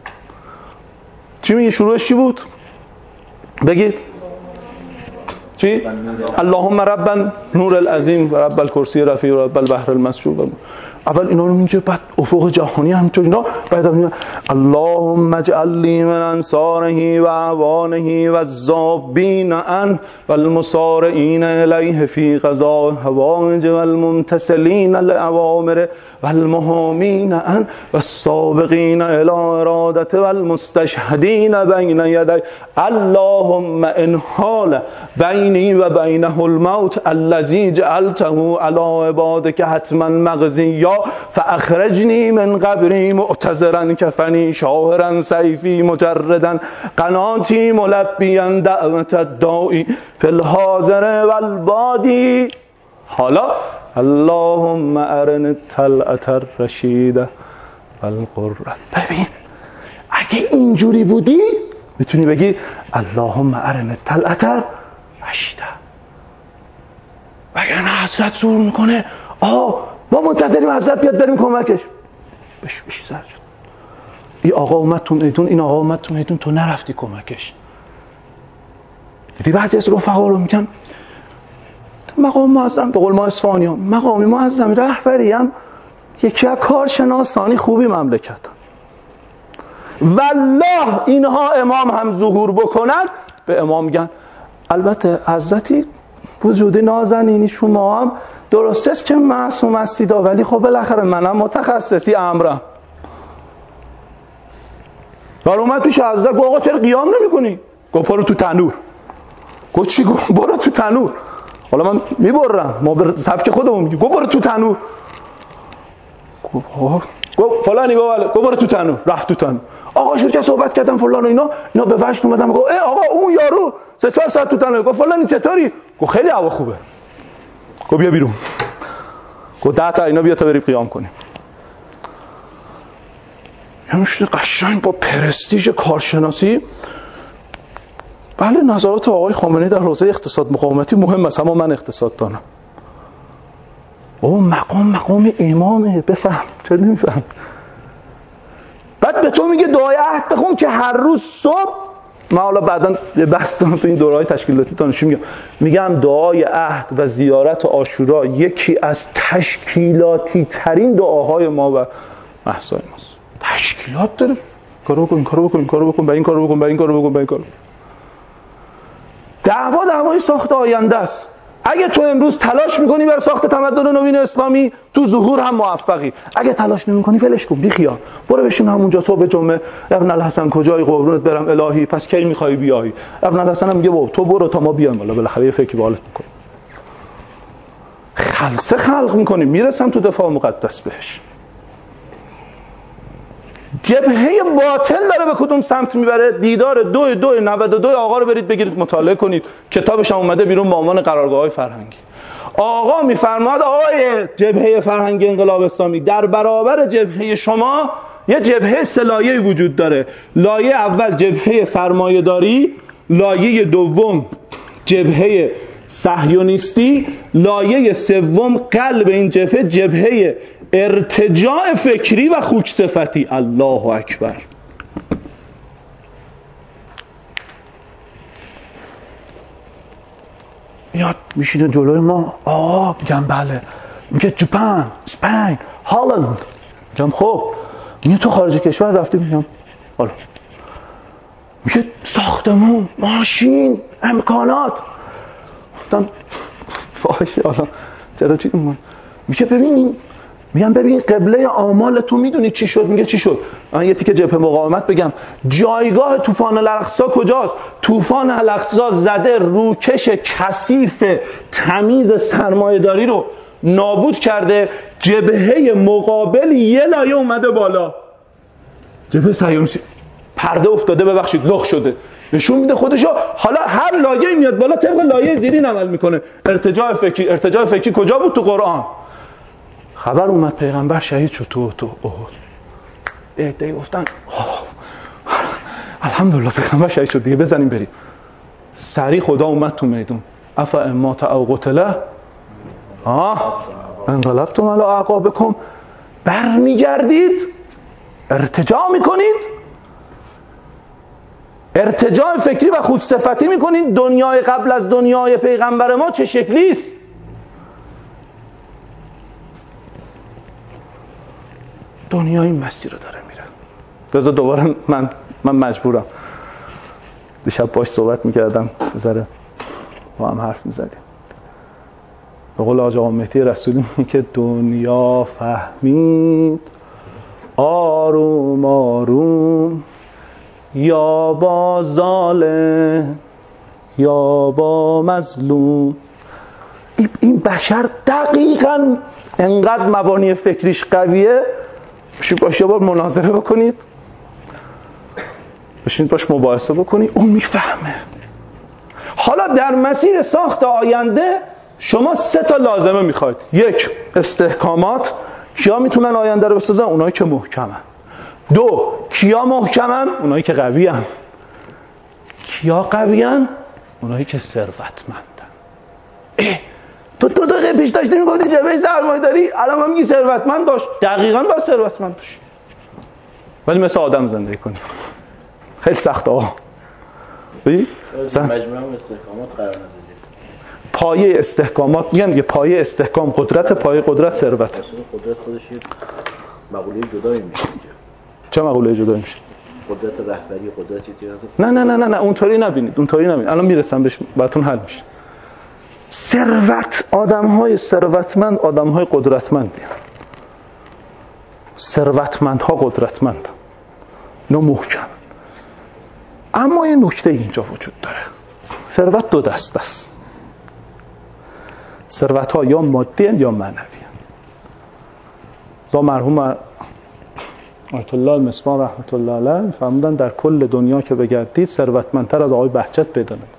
H: چی میگه؟ شروعش چی بود؟ بگید. چی؟ اللهم رب نور العظیم و رب الکرسی رفیع و رب البحر المسجور. اول اینا رو میگه، بعد افق جهانی همینطور اینا، بعد میگه اللهم اجعل لی من انصاره و اعوانه و الذابین عن و المسارعین الیه فی قضاء الحوائج و الممتثلین لاوامر و المحامین عن و السابقین الی ارادته و المستشهدین بین یدی اللهم ان حال بینی و بینه الموت الذی جعلته علی عبادک حتما مقضیا فاخرجنی من قبری معتذرا کفنی شاهرا سیفی مجردا قناتی ملبیا دعوت الداعی فی الحاضر والبادی. حالا اللهم ارن الطلعة الرشیده والقرة. ببین اگه اینجوری بودی میتونی بگی اللهم ارن الطلعة الرشیده. وگرنه حضرت ظهور میکنه، ما منتظریم حضرت بیاد بریم کمکش. بشی سر شد. این آقا اومد تو میدون، این آقا اومد تو میدون، تو نرفتی کمکش. دیدی بعضی از رفقا رو میگن مقام معظم، به قول ما اصفهانیان مقامی معظم رهبری هم یکی از کارشناسانی خوبی مملکت. والله اینها امام هم ظهور بکنن به امام میگن البته حضرتی وجود نازنینی شما هم درست است که معصوم هستید، ولی خب بالاخره منم متخصصی امرم. دار اومد پیش حضرت گفت آقا چرا قیام نمی کنی؟ گفت برو تو تنور. گفت چی؟ گفت برو تو تنور. حالا من میبرم، ما به سبک خودمون میگیم گفت برو تو تنور. گفت فلانی گفت برو تو تنور. رفت تو تنور. آقا شروع که صحبت کردن فلان و اینا به وجد اومدن. گفت آقا اون یارو 3-4 ساعت تو تنور. گفت فلانی چطوری؟ گفت خیلی هوا خوبه. گفت بیا بیرون. گفت 10 تا اینا بیا تا بریم قیام کنیم. یعنی قشنگ با پرستیژ کارشناسی. بله نظرات آقای خامنه‌ای در حوزه اقتصاد مقاومتی مهم است، اما من اقتصاد دانم. مقام امامه، بفهم. چرا نمیفهم؟ بعد به تو میگه دعای عهد بخون که هر روز صبح، من حالا بعداً بحث دارم تو این دوره‌های تشکیلاتی دانشجو میگم دعای عهد و زیارت عاشورا یکی از تشکیلاتی ترین دعاهای ما و احسای ماست. تشکیلات داره، کارو بکن، این کارو بکن. دعوای ساخت آینده است. اگه تو امروز تلاش میکنی برای ساخت تمدن نوین اسلامی، تو ظهور هم موفقی. اگه تلاش نمیکنی ولش کن، بی خیال. برو بشین همونجا صبح جمعه. ابن الحسن کجایی؟ قربونت برم الهی، پس کی میخوای بیای؟ ابن الحسن هم میگه بابا تو برو تا ما بیایم، والا بالاخره یه فکری بالت میکنه. خلسه خلق میکنی، میرسم تو دفاع مقدس بهش. جبهه باطل داره به کدوم سمت میبره؟ دیدار 2/92 آقا رو برید بگیرید مطالعه کنید. کتابش هم اومده بیرون با عنوان قرارگاه‌های فرهنگی. آقا میفرماد آقای جبهه فرهنگی انقلاب اسلامی، در برابر جبهه شما یه جبهه سه لایه‌ای وجود داره. لایه اول جبهه سرمایه‌داری، لایه دوم جبهه صهیونیستی، لایه سوم قلب این جبهه ارتجاع فکری و خوک‌صفتی. الله اکبر. میاد میشینه جلوی ما. میگم بله. میگه ژاپن، اسپین، هلند. میگم خب میگه تو خارج کشور رفتی؟ میگم حالا. میگه ساختمون، ماشین، امکانات. گفتم باشه حالا چرا چی؟ میگه ببین قبله اعمال تو میدونی چی شد؟ میگه چی شد؟ من یه تیکه جبهه مقاومت بگم. جایگاه طوفان الاقصی کجاست؟ طوفان الاقصی زده روکش کثیف تمیز سرمایه‌داری رو نابود کرده، جبهه مقابل یه لایه اومده بالا. جبهه صهیونی پرده افتاده، ببخشید لخ شده، نشون میده خودشو. حالا هر لایه‌ای میاد بالا طبق لایه زیرین عمل میکنه. ارتجاع فکری کجا بود؟ تو قرآن. خبر اومد پیغمبر شهید شد تو احد. عده‌ای گفتن الحمدلله پیغمبر شهید شد دیگه، بزنیم بریم. سریع خدا اومد تو میدون. افا امات او قتله انقلبتم علی اعقابکم، برمیگردید ارتجاع میکنید، ارتجاع فکری و خودصفتی میکنید. دنیای قبل از دنیای پیغمبر ما چه شکلی است؟ دنیا این مسیر رو داره میره. بذار دوباره من مجبورم. دیشب باش صحبت میکردم، ذره با هم حرف میزدیم. به قول آقا مهدی رسولی که دنیا فهمید آروم آروم، یا با ظالم یا با مظلوم. این بشر دقیقاً انقدر مبانی فکریش قویه. بشید باش یه بار مناظره بکنید، بشید باش مباحثه بکنید، اون میفهمه. حالا در مسیر ساخت آینده شما 3 تا لازمه میخواید. 1 استحکامات. کیا میتونن آینده رو بسازن؟ اونایی که محکمن. 2 کیا محکمن؟ اونایی که قویان. کیا قویان؟ اونایی که ثروتمندن. تو 2 دقیقه پیش داشتی میگفتی جبهه سرمایه‌داری، الان هم میگی ثروتمند باش. دقیقاً باید ثروتمند باشی، ولی مثل آدم زندگی کنی. خیلی سخته ها. ببین
E: مجموعه استحکامات قرار ندادید.
H: پایه استحکامات میگن دیگه، پایه استحکام قدرت، پایه قدرت ثروت.
E: قدرت خودش یه مقوله جدایی میشه دیگه.
H: چه مقوله جدایی میشه؟
E: قدرت رهبری، قدرتی که
H: نه اونطوری نبینید. الان میرسم بهش، براتون حل میشه. ثروت، آدم‌های ثروتمند آدم‌های قدرتمندی. ثروتمندها قدرتمند، نه محکم. اما یه نکته اینجا وجود داره. ثروت 2 دسته است. ثروت‌ها یا مادی یا معنوی. زا مرحوم آیت الله المسوان رحمت الله علیه فرمودن در کل دنیا که بگردید ثروتمندتر از آقای بهجت پیدا نمی‌کنید.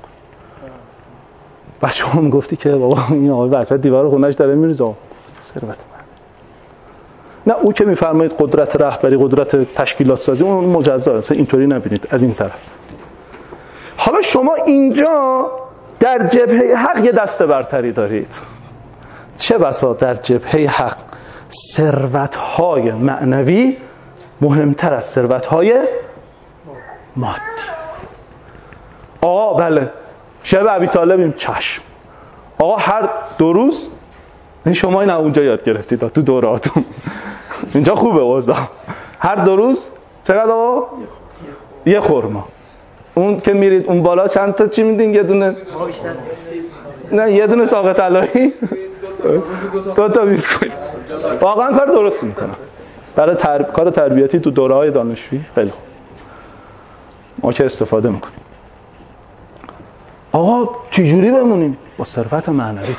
H: بچه‌ها هم گفتی که بابا این آقای بهجت دیوار خونه‌اش داره میریزه. ثروتمند. نه او که میفرمایید قدرت رهبری، قدرت تشکیلات سازی، اون مجزا است. اینطوری نبینید از این طرف. حالا شما اینجا در جبهه حق یه دسته برتری دارید. چه بسا در جبهه حق ثروت‌های معنوی مهمتر از ثروت‌های مادی. بله شب ابی طالبیم، چشم. هر 2 روز این شما این اونجا یاد گرفتید تو دوراتون. اینجا خوبه اوضاع. هر 2 روز چقدر یه خرما. اون که میرید اون بالا چند تا چی میدین؟ یه دونه نه یه دونه ساق طلایی، 2 تا بیسکویت. واقعا کار درست میکنن برای کار تربیتی تو دوره‌های دانشجویی. خیلی خوب، ما که استفاده میکنیم. چجوری بمونیم؟ با ثروت معنوی.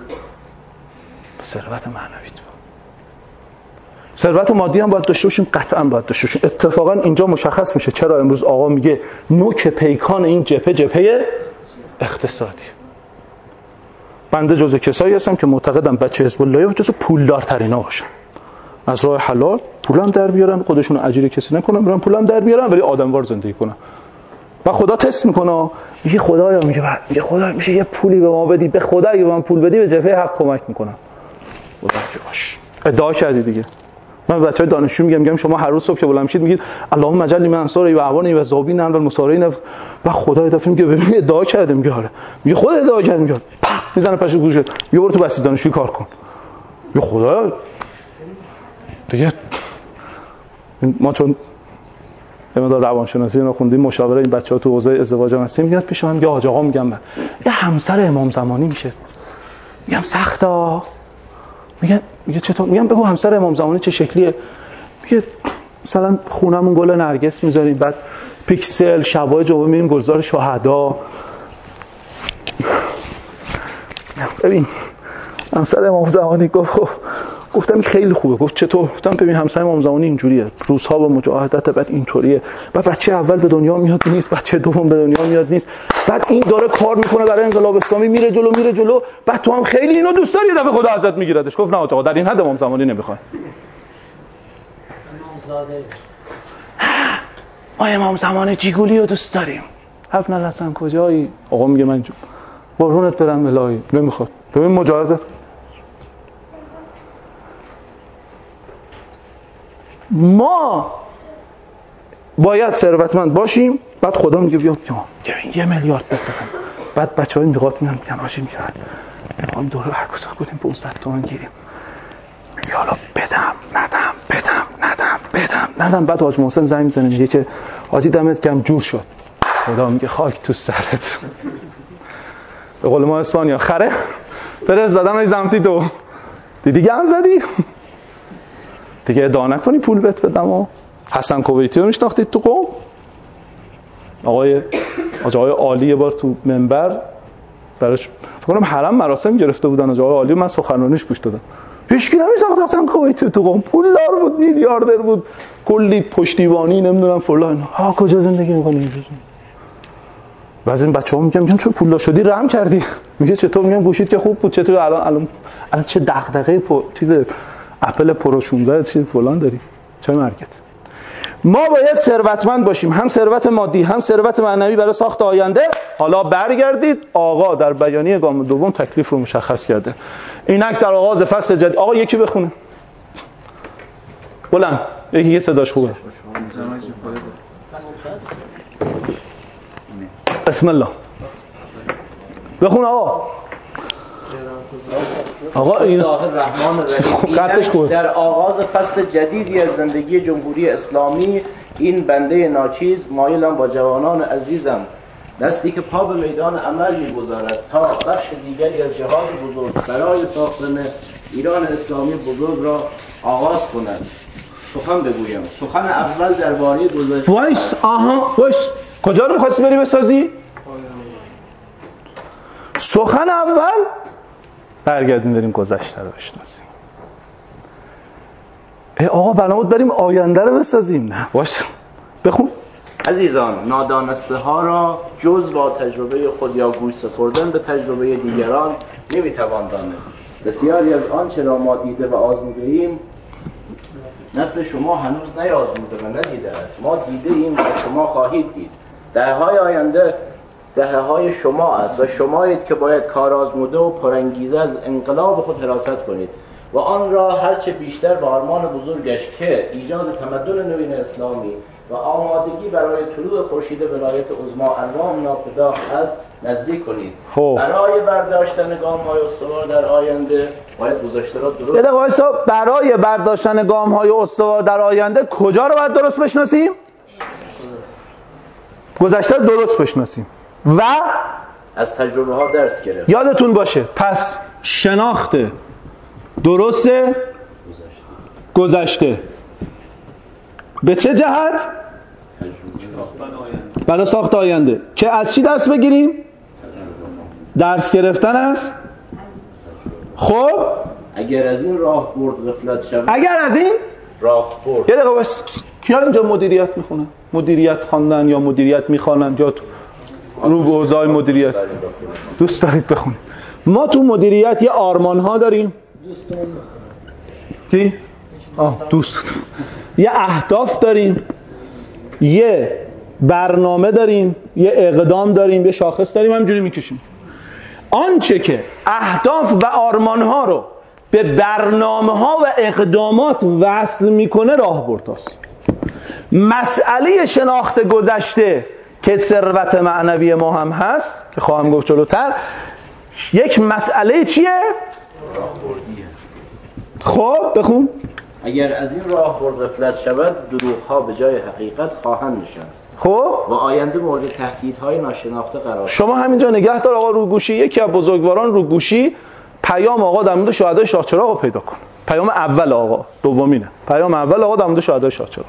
H: ثروت مادی هم باید داشته باشیم، قطعا باید داشته باشیم. اتفاقا اینجا مشخص میشه چرا امروز آقا میگه نوک پیکان این جبهه اقتصادی. بنده جزء کسایی هستم که معتقدم بچه حزب الله جزء پولدارترینا باشن، از راه حلال پولم در بیارن، خودشونو اجیر کسی نکنن، برن پولم در بیارن، ولی آدموار زندگی کنن. و خدا تست میکنه، میگه خدایا، میگه خدا میشه یه پولی به ما بدی، به خدا اگه به من پول بدی به جبهه حق کمک میکنم. خدا که باش. ادعا کردی دیگه. من به بچهای دانشجو میگم شما هر روز صبح که بلند میشید میگید اللهم اجعل من انصاری و اعوانی و ذابین و المصارین، و خدا دفعه میگه ببین ادعا کرده، میگه آره، میگه خدا ادعا کرد، میگه میزنه پشت گوشت، یه برو تو بسیط دانشجویی کار کن. میگه خدا دیگه
B: ما چون یه مقدار روانشناسی رو خوندیم، مشاوره این بچه‌ها تو حوزه ازدواج هم هستیم، میاد پیش من میگه حاج آقا میگم من یه همسر امام زمانی میشه. میگم سخته. میگه چطور؟ میگم بگو همسر امام زمانی چه شکلیه؟ میگه مثلا خونمون گل نرگس میذاریم، بعد پیکسل، شبای جمعه میریم گلزار شهدا. ببین همسر امام زمانی گفتم خیلی خوبه. گفت چطور؟ گفتم ببین همسر امام زمانی اینجوریه، روزها با مجاهدت، بعد اینطوریه، بعد بچه اول به دنیا میاد نیست، بچه دوم به دنیا میاد نیست، بعد این داره کار میکنه برای انقلاب اسلامی، میره جلو، بعد تو هم خیلی اینو دوست داری، یه دفعه خدا ازت میگیردش. گفت نه آقا در این حد امام زمانی نمیخواد. ما امام زمان جیگولی رو دوست داریم. حفن الحسن کجایی؟ آقا میگه من قربونت برم الهی نمیخواد. ببین مجاهدت. ما باید ثروتمند باشیم، بعد خدا میگه بیا 1 میلیارد بدم، بعد بچه‌ها میقات میگن آشی میگن میخوام دور برگزار کنیم 500 تومن گیریم، میگه حالا بدم. بعد حاج محسن زنگ میزنه میگه که حاجی دمت کم جور شد. خدا میگه خاک تو سرت. به قول ما اسپانیا خره فرز دادم ای زمتی تو دیگه گند زدی دیگه ادعا نکنی پول بهت بدم. حسن کویتی رو میشناختید تو قم؟ آقای عالی یه بار تو منبر براش فکر کنم حرم مراسم گرفته بودن، آقای عالی من سخنرانیش گوش دادم. هیچ کی نمیشناخت حسن کویتی تو قم. پولدار بود، میلیاردر بود، کلی پشتیبانی نمیدونم فلان. ها کجا زندگی می‌کنی؟ بعضی این بچه‌ها میگم چون پولدار شدی رحم کردی. میگه چطور؟ میگم گوشیت که خوب بود، چطور الان چه دغدغه چیز اپل پرو 16 چی فلان داری؟ چه مرگت؟ ما باید ثروتمند باشیم، هم ثروت مادی هم ثروت معنوی برای ساخت آینده. حالا برگردید، آقا در بیانیه گام دوم تکلیف رو مشخص کرده. اینک در آغاز فصل جدید. آقا یکی بخونه بلند، یکی صداش خوبه. بسم الله بخون آقا.
E: این الرحمن الرحیم. در آغاز فصل جدیدی از زندگی جمهوری اسلامی این بنده ناچیز مایلم با جوانان عزیزم دستی که پا به میدان عمل می‌گذارد تا بخش دیگری از جهاد بزرگ برای ساختن ایران اسلامی بزرگ را آغاز کنند. سخن بگویم. سخن اول درباره گذشته.
B: وایس کجا رو می‌خواستی بری بسازی؟ سخن اول برگردیم بریم گذشته رو بشناسیم. آقا برنامه داریم آینده رو بسازیم. نه باش بخون.
E: عزیزان، نادانسته ها را جز با تجربه خود یا گوش سپردن به تجربه دیگران نمیتوان دانست. بسیاری از آنچه را ما دیده و آزموده ایم نسل شما هنوز نیازموده و ندیده است. ما دیده ایم و شما خواهید دید. دهه‌های آینده دهه‌های شما است و شمایید که باید کار آزموده و پرانگیزه از انقلاب خود حراست کنید و آن را هرچه بیشتر به آرمان بزرگش که ایجاد تمدن نوین اسلامی و آمادگی برای طلوع خورشید ولایت عظمی ارواح ناپداخت است نزدیک کنید. برای برداشتن گام‌های استوار در آینده باید گذشته را درست
B: برای برداشتن گام‌های استوار در آینده کجا رو باید درست بشناسیم؟ گذشته رو درست بشناسیم و
E: از تجربه ها درس گرفت.
B: یادتون باشه پس شناخت درست گذشته به چه جهت؟ برای ساخت آینده. که از چی دست بگیریم؟ درس گرفتن است. خب
E: اگر از این راه برد غفلت شود.
B: اگر از این
E: راه برد.
B: یه دقیقه بس. کیا اینجا مدیریت میخونن؟ مدیریت خواندن یا مدیریت میخوانن یا رو به حوزه مدیریت دوست دارید بخونید؟ ما تو مدیریت یه آرمان ها داریم. چی؟ دوست. یه اهداف داریم، یه برنامه داریم، یه اقدام داریم، یه شاخص داریم، همینجوری میکشیم. آنچه که اهداف و آرمان ها رو به برنامه ها و اقدامات وصل میکنه راهبردهاست. مسئله شناخت گذشته که ثروت معنوی ما هم هست که خواهم گفت جلوتر، یک مسئله چیه؟ خب بخون.
E: اگر از این راه برد غفلت شود، دروغ‌ها به جای حقیقت خواهند نشست.
H: خب
E: و آینده مورد تهدیدهای ناشناخته قرار.
H: شما همینجا نگه دار آقا رو گوشی، یکی از بزرگواران رو گوشی پیام آقا در مورد شهدای شاهچراغ رو پیدا کن. پیام اول آقا، دومینه. پیام اول آقا در مورد شهدای شاهچراغ.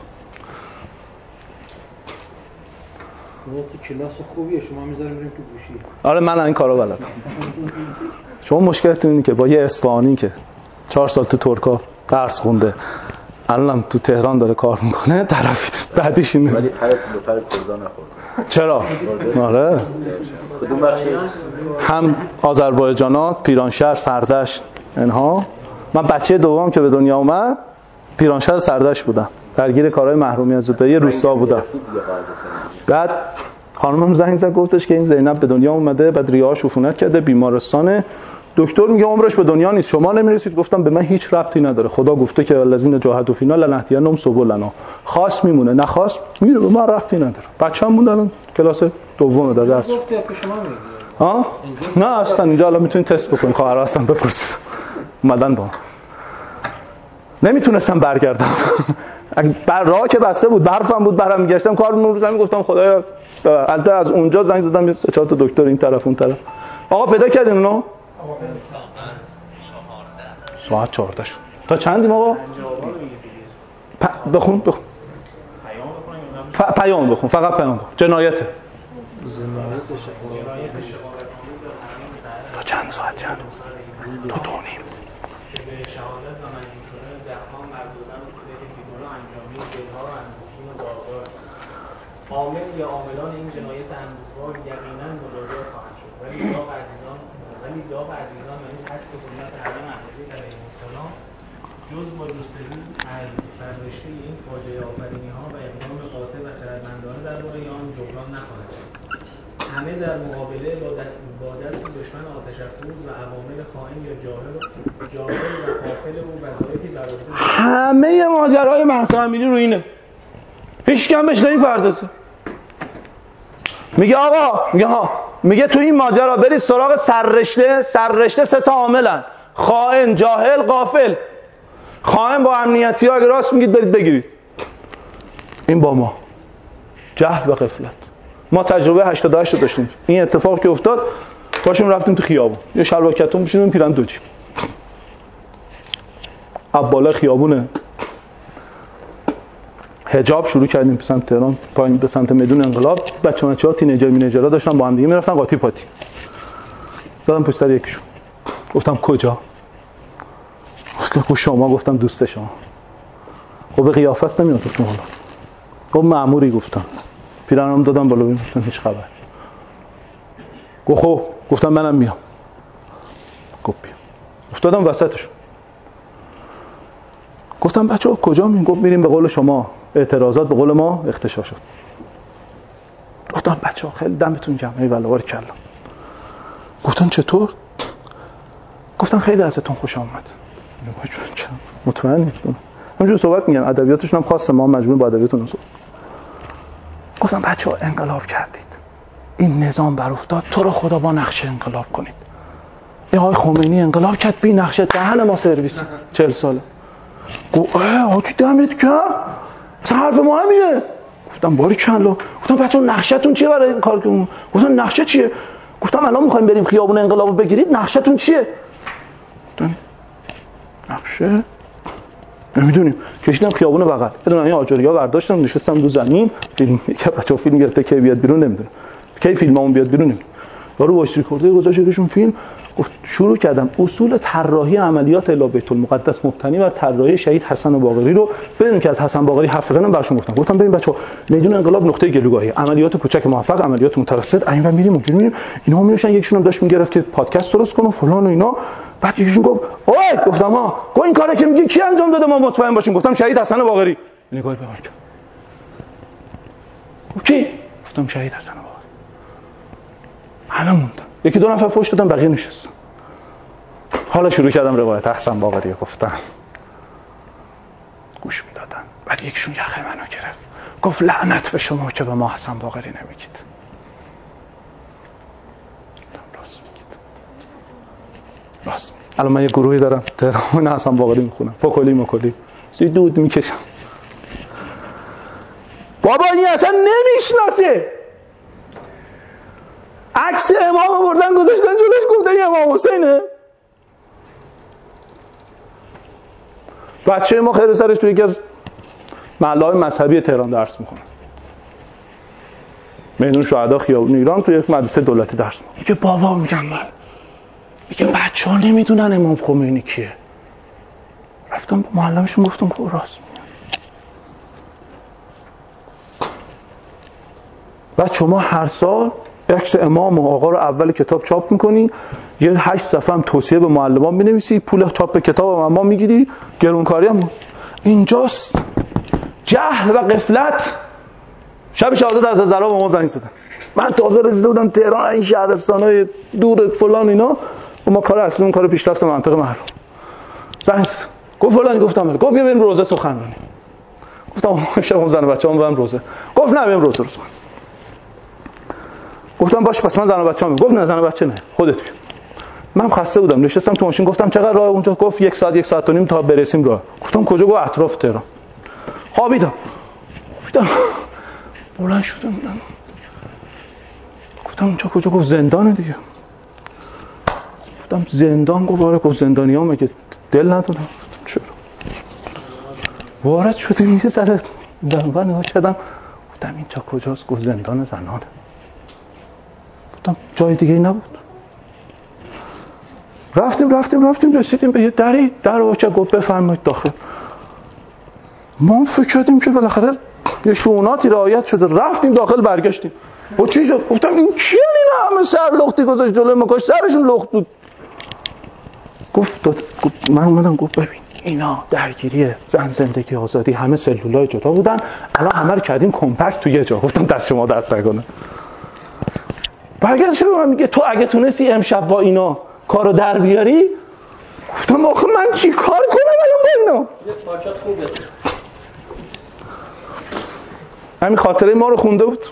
D: تو کلاس خوبیه، شما میذاریم بریم تو گوشی.
H: آره من این کارو بلدم. شما مشکلتون اینه که با یه اصفهانی که 4 سال تو ترکا درس خونده، الانم تو تهران داره کار میکنه، طرفید بعدیش اینه.
E: ولی پرت به پر کردا نخورد.
H: چرا؟ آره.
E: کدوم بخشی؟
H: هم آذربایجانات، پیرانشهر، سردشت اینها. من بچه دوم که به دنیا اومد پیرانشهر سردشت بودم. درگیر کارهای محرومیت زدایی روستا بودم. بعد خانمم زنگ زد گفتش که این زینب به دنیا اومده، بعد ریه‌اش عفونت کرده، بیمارستانه. دکتر میگه عمرش به دنیا نیست، شما نمیرسید. گفتم به من هیچ ربطی نداره، خدا گفته که الذین جاهدوا فینا لنهدینهم سبلنا. خاص میمونه، نخواست میره، به من ربطی نداره. بچه‌م موندن کلاس دوم در درس.
D: گفت که شما میگی
H: ها؟ نه اصلا اینجا الان میتونید تست بکنید، خواهر هستم بپرسید. اومدن با نمیتونستم برگردم. بر راه که بسته بود، برفم بود، برام میگشتم کار رو زمین. گفتم خدایا، البته از اونجا زنگ زدم 3-4 تا دکتر این طرف اون طرف. آقا پیدا کردین اونو؟ ساعت 14 شد. تا چندیم آقا؟ بخون. پیام بخون، فقط پیام بخون. جنایته. تا چند ساعت چند؟ 2:30.
I: به شهادت و مجروح شدن ده‌ها مرد و زن بوده که بیگناه انجامی دلها و اندوهگین و باردار. عامل یا عاملان این جنایت اندوهبار یقینا مجازات خواهند شد. ولی داغ عزیزان یعنی حدس سنت همه محمدی علیه السلام جز با جستجو از سررشته این فاجعه آفرینی‌ها و اقدام قاطع و خردمندانه درباره آن جبران نخواهد شد. همه در مقابله با دست دشمن آتش‌افروز و عوامل خائن یا جاهل و غافل و وظایفی برآورده.
H: همه ماجرای مهسا امینی رو اینه، هیچ کم بهش نمی‌پردازه. میگه آقا، میگه تو این ماجرا برید سراغ سررشته 3 تا عاملن: خائن، جاهل، غافل. خائن با امنیتی ها اگه راست میگید برید بگیرید. این با ما جهل و غفلت. ما تجربه 88 داشتیم. این اتفاق که افتاد باشیم رفتیم تو خیابون، یه شلوار کتون میشیدیم پیرن دو جیب. بالا خیابونه حجاب شروع کردیم به سمت تهران، پایین به سمت میدون انقلاب. بچه‌ها تینیجرها داشتن با هم دیگه میرفتن قاطی پاتی. زدم پشت سر یکیشون. گفتم کجا؟ گفت شما. گفتم دوست شما. خب به قیافت نمیاد تو حالا. گفت مأموری. گفتم پیرنم دادم بالا. گفتم هیچ خبر. گفت خب. گفتم منم میام. گفت بیا. افتادم وسطش. گفتم بچه‌ها کجا میرین؟ گفت میریم به قول شما اعتراضات، به قول ما اختشاش شد. گفتم بچه‌ها خیلی دمتون گرم، ای والله بارکلا. گفتن چطور؟ گفتم خیلی ازتون خوش آمد. مطمئن نیستم. همینجور صحبت میگم، ادبیاتشون هم خاصه، ما مجبور با ادبیاتون صحبت. گفتم بچه‌ها انقلاب کردید، این نظام بر افتاد، تو رو خدا با نقشه انقلاب کنید. ای آقای خمینی انقلاب کرد بی نقشه، دهن ما سرویس 40 ساله. گفت حاجی دمت گرم، اصلا حرف مهمیه. گفتم باریکلا. گفتم بچه‌ها نقشه‌تون چیه برای این کار که؟ گفتم نقشه چیه؟ گفتم الان می‌خوایم بریم خیابون انقلابو بگیرید، نقشه‌تون چیه؟ گفتم نقشه نمیدونیم. کشیدم خیابون بغل، بدون این آجریا برداشتم، نشستم رو زمین. فیلم که بچه‌ها فیلم گرفته که بیاد بیرون نمیدونم کی فیلممون بیاد بیرون نمیدونم. یارو وایس ریکوردر گذاشت کشون فیلم. گفت شروع کردم اصول طراحی عملیات الی بیت المقدس مبتنی بر طراحی شهید حسن باقری رو، بدون که از حسن باقری حرف بزنم براشون گفتم ببین بچه‌ها میدون انقلاب نقطه گلوگاهی، عملیات کوچک موفق، عملیات متوسط، اینور میریم اونجوری میریم. اینا میشن. یکیشون هم داشت میگرفت که پادکست درست کنه فلان و اینا. بعد یکیشون گفت اوه، گفتم گفت این کارو که میگی کی انجام داده ما مطمئن باشیم؟ گفتم شهید حسن باقری. نگاه به من کرد. کی؟ گفتم شهید حسن باقری. همه موندن. یکی دو نفر فوش دادن، بقیه نشستن. حالا شروع کردم روایت حسن باقری گفتم. گوش میدادن. بعد یکیشون یخه منو گرفت. گفت لعنت به شما که به ما حسن باقری نمیگید. راست میگید. راست میگید. الان من یه گروهی دارم تهران حسن باقری میخونم. فکلی مکلی. دود میکشم. بابا این اصلا نمیشناسه. عکس امام بردن گذاشتن جلوش، گفتن این امام حسینه. بچه ما خیر سرش توی یکی از محله‌های مذهبی تهران درس میکنه. میدون شهدا خیابون ایران توی یک مدرسه دولتی درس میکنه. میگه بابا، میگم من، میگه بچه‌ها نمیدونن امام خمینی کیه. رفتم با معلمشون گفتم که راست میگن. بعد شما هر سال عکس امام و آقا رو اول کتاب چاپ میکنی، یه 8 صفحه هم توصیه به معلمان می‌نویسی، پول چاپ کتاب هم ما میگیری، گرونکاری هم. اینجاست جهل و غفلت. شب شهادت از زرا به ما زنگ زدن. من تازه رسیده بودم تهران، این شهرستانای دور فلان اینا، و ما کار اصلی اون کار پیشرفت منطقه محروم. زنگ زد. گفت فلانی، گفتم گفت بیا بریم روزه سخنرانی. گفتم شب زن و بچه‌ام بریم روزه. گفت نه بریم روزه سخن. گفتم باش پس من زن و بچه‌ام. گفت نه زن و بچه نه، خودت بیا. من خسته بودم، نشستم تو ماشین. گفتم چقدر راه اونجا؟ گفت 1 ساعت 1 ساعت و نیم تا برسیم راه. گفتم کجا؟ گفت اطراف تهران. خوابیدم. بلند شدم. گفتم اونجا کجا؟ گفت زندانه دیگه. گفتم زندان؟ گفت آره. گفت زندانی‌ها مگه دل ندارن؟ چرا؟ وارد شدیم یه ذره دنبال نگاه کردم. گفتم اینجا کجاست؟ گفت زندان زنانه. گفتم جای دیگه ای نبود. رفتیم رسیدیم به یه دری، در رو چه گفت بفرمایید داخل. ما فکر کردیم که بالاخره یه شؤوناتی رعایت شده. رفتیم داخل، برگشتیم. و چی شد؟ گفتم این کیه اینا همه سر لختی گذاشت جلوی ما، کاش سرشون لخت بود. گفت من اومدم گفت ببین اینا درگیری زن زندگی آزادی، همه سلولای جدا بودن، الان همه رو کردیم کمپکت توی یه جا. گفتم دست شما درد نکنه. برگشت به من میگه تو اگه تونستی امشب با اینا کارو در بیاری. گفتم آخه من چی کار کنم الان با اینا؟
D: یه پاکت خوبه.
H: همین خاطره ما رو خونده بود.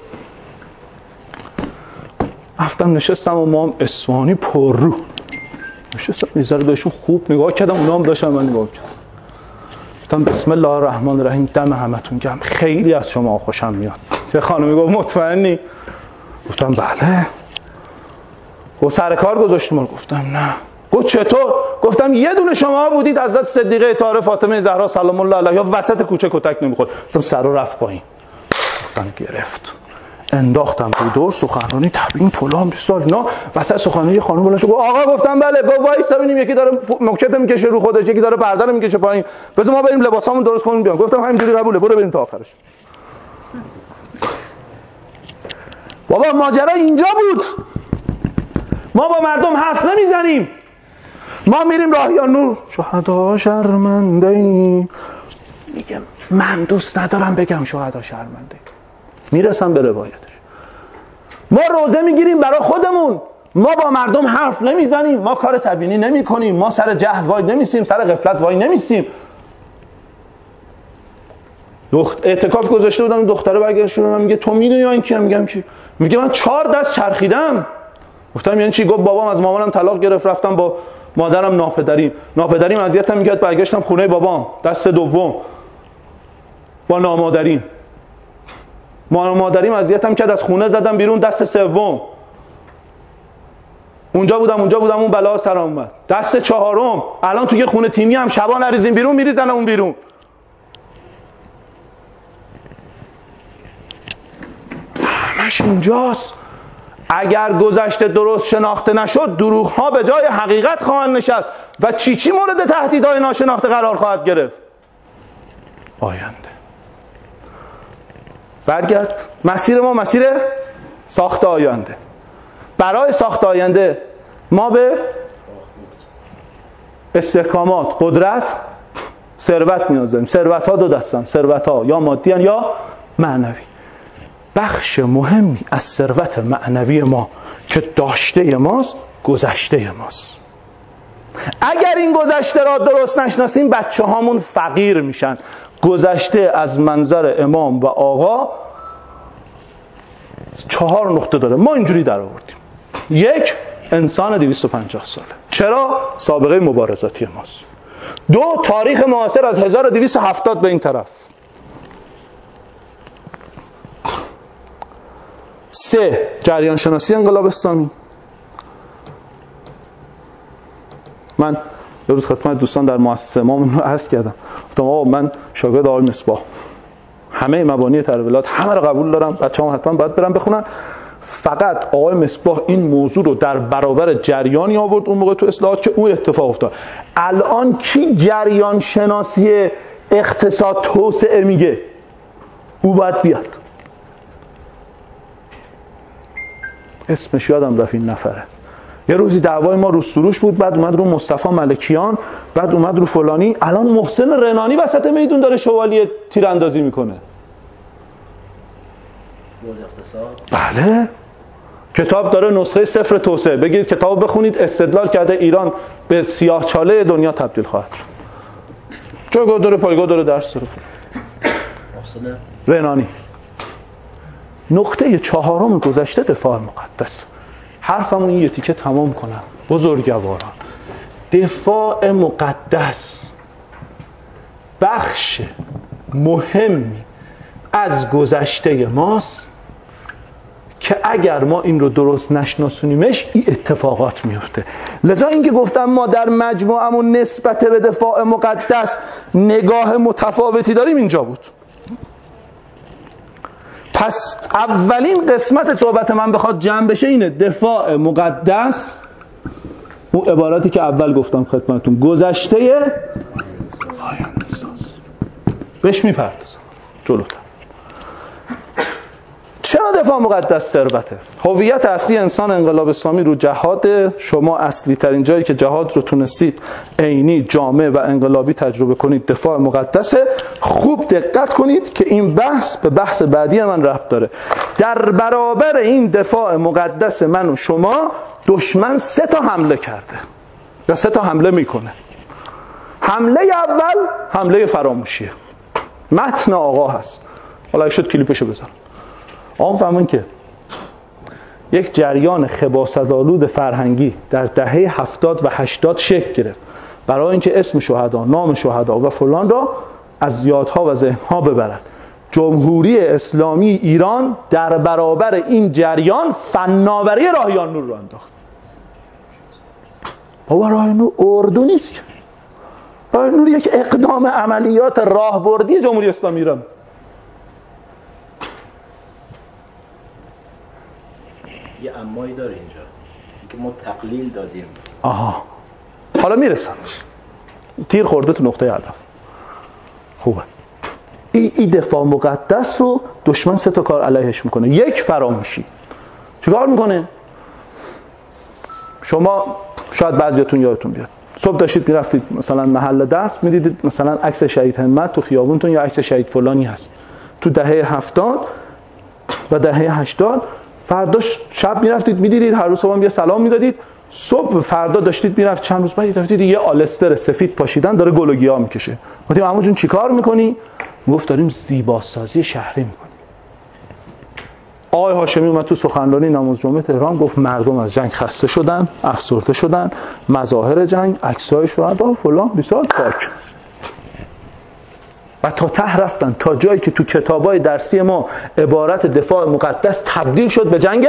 H: رفتم نشستم و ما هم اصفهانی پر رو نشستم، یه ذره بهشون خوب نگاه کردم، اونا هم داشتن من نگاه کردم. گفتم بسم الله الرحمن الرحیم، دم همتون گرم، خیلی از شما خوشم میاد. یه خانمی گفت مطمئنی؟ گفتم بله. گفت سر کار گذاشتیم؟ گفتم نه. گفت چطور؟ گفتم یه دونه شما بودید حضرت صدیقه طاهره فاطمه زهرا سلام الله علیها وسط کوچه کتک نمیخورد. گفتم سر رو رفت پایین. گفتم گرفت. انداختم رو دور، سخنرانی تبیین فلان بیسار اینا. وسط سخنرانی خانم بلند شد گفت آقا. گفتم بله. گفت وایسا ببینیم یکی داره مکچت میکشه رو خودش، یکی داره پرده رو میکشه پایین، بذار ما بریم لباسامون درست کنیم بیام. گفتم همینجوری قبوله، برو بریم تا آخرش. بابا ماجرا اینجا بود. ما با مردم حرف نمیزنیم. ما میریم راهیان نور، شهدا شرمنده ایم. میگم من دوست ندارم بگم شهدا شرمنده، میرسم به روایتش. ما روزه میگیریم برای خودمون، ما با مردم حرف نمیزنیم، ما کار تبیینی نمی کنیم، ما سر جهل وای نمیسیم، سر غفلت وای نمیسیم. اعتکاف گذاشته بودم، دختره برگشت به من میگه تو میدونی من کیم؟ میگم کی؟ میگه من 4 دست چرخیدم. گفتم یعنی چی؟ گفت بابام از مامانم طلاق گرفت، رفتم با مادرم ناپدریم اذیتم میکرد، برگشتم خونه بابام دست دوم با نامادریم اذیتم کرد، از خونه زدم بیرون دست سوم، اونجا بودم اون بلا سرم اومد، دست چهارم الان توی خونه تیمی هم شبا نریزیم بیرون، میریزن اون بیرون. همش اینجاست. اگر گذشته درست شناخته نشد، دروغ ها به جای حقیقت خواهند نشست و چی مورد تهدیدهای ناشناخته قرار خواهد گرفت. آینده برگرد. مسیر ما مسیر ساخت آینده. برای ساخت آینده ما به استحکامات، قدرت، ثروت نیاز داریم. ثروت ها 2 دستن، ثروت ها یا مادی هن یا معنوی. بخش مهمی از ثروت معنوی ما که داشته ماست، گذشته ماست. اگر این گذشته را درست نشناسیم، بچه هامون فقیر میشن. گذشته از منظر امام و آقا 4 نقطه داره، ما اینجوری در آوردیم. 1 انسان 250 ساله. چرا؟ سابقه مبارزاتی ماست. 2 تاریخ معاصر از 1270 به این طرف. 3 جریان شناسی انقلاب اسلامی. من یه روز خدمت دوستان در مؤسسه ما رو عرض کردم، گفتم آقا من شاگرد آقای مصباح، همه مبانی ترولات همه رو قبول دارم، بچه‌ها حتما باید برن بخونن، فقط آقای مصباح این موضوع رو در برابر جریانی آورد اون موقع تو اصلاحات که اون اتفاق افتاد. الان کی جریان شناسی اقتصاد توسعه میگه؟ او باید بیاد. اسمش یادم رفت این نفره. یه روزی دعوای ما رو سروش بود، بعد اومد رو مصطفی ملکیان، بعد اومد رو فلانی، الان محسن رنانی وسط میدون داره شوالیه تیراندازی میکنه.
E: اقتصاد.
H: بله. کتاب داره نسخه 0 توسعه، بگید کتاب بخونید، استدلال کرده ایران به سیاهچاله دنیا تبدیل خواهد شد. جایگاه داره، پایگاه داره، درس داره.
E: محسن
H: رنانی. نقطه 4 گذشته دفاع مقدس. حرفمون این یه تیکه تمام کنم. بزرگواران، دفاع مقدس بخش مهمی از گذشته ماست که اگر ما این رو درست نشناسونیمش این اتفاقات میفته. لذا اینکه گفتم ما در مجموعمون نسبت به دفاع مقدس نگاه متفاوتی داریم اینجا بود. پس اولین قسمت صحبت من بخواد جمع بشه اینه: دفاع مقدس، اون عبارتی که اول گفتم خدمتتون، گذشته آینده ساز. بهش میپردازم جلوتر. چرا دفاع مقدس ثروته؟ هویت اصلی انسان انقلاب اسلامی رو جهاد. شما اصلی ترین جایی که جهاد رو تونستید عینی، جامع و انقلابی تجربه کنید دفاع مقدسه. خوب دقت کنید که این بحث به بحث بعدی من ربط داره. در برابر این دفاع مقدس من و شما دشمن 3 تا حمله کرده یا 3 تا حمله میکنه. حمله اول حمله فراموشیه. متن آقا هست، حالا شد کلیپشو بذارم. آن فهمون که یک جریان خباثت‌آلود فرهنگی در دهه 70 و 80 شکل گرفت برای اینکه اسم شهدا، نام شهدا و فلان را از یادها و ذهنها ببرد. جمهوری اسلامی ایران در برابر این جریان فناوری راهیان نور را انداخت. بابا راهیان نور اردو نیست، راهیان نور یک اقدام عملیات راهبردی جمهوری اسلامی ایران.
E: یه امایی داره اینجا که ما تقلیل دادیم.
H: آها، حالا میرسم. تیر خورده تو نقطه هدف. خوبه. این دفاع مقدس رو دشمن 3 تا کار علیهش میکنه. 1 فراموشی. چیکار میکنه؟ شما شاید بعضیاتون یادتون بیاد صبح داشتید میرفتید مثلا محل درس، میدیدید مثلا عکس شهید همت تو خیابونتون یا عکس شهید فلانی هست تو دهه 70 و دهه 80، فرداش شب میرفتید میدیدید، هر روز صبح یه سلام میدادید، صبح فردا داشتید میرفت، چند روز بعد دیدید یه آلستر سفید پاشیدن داره گل و گیاه میکشه. گفتیم عمو جون چیکار میکنی؟ گفت داریم زیباسازی شهری میکنیم. آقای هاشمی اومد تو سخنرانی نماز جمعه تهران گفت مردم از جنگ خسته شدن، افسرده شدن، مظاهر جنگ، عکسای شهدا فلان بیسار پاک. و تا ته رفتن تا جایی که تو کتابای درسی ما عبارت دفاع مقدس تبدیل شد به جنگ.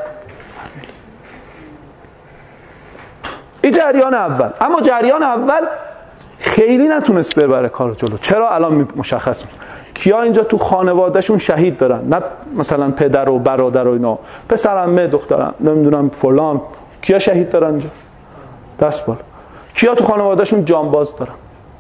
H: این جریان اول. اما جریان اول خیلی نتونست ببره کارو جلو. چرا؟ الان مشخص میشه. کیا اینجا تو خانوادهشون شهید دارن؟ نه مثلا پدر و برادر و اینا، پسرعمه، دخترم، نمیدونم فلان، کیا شهید دارن اینجا؟ دست بالا. کیا تو خانوادهشون جانباز دارن؟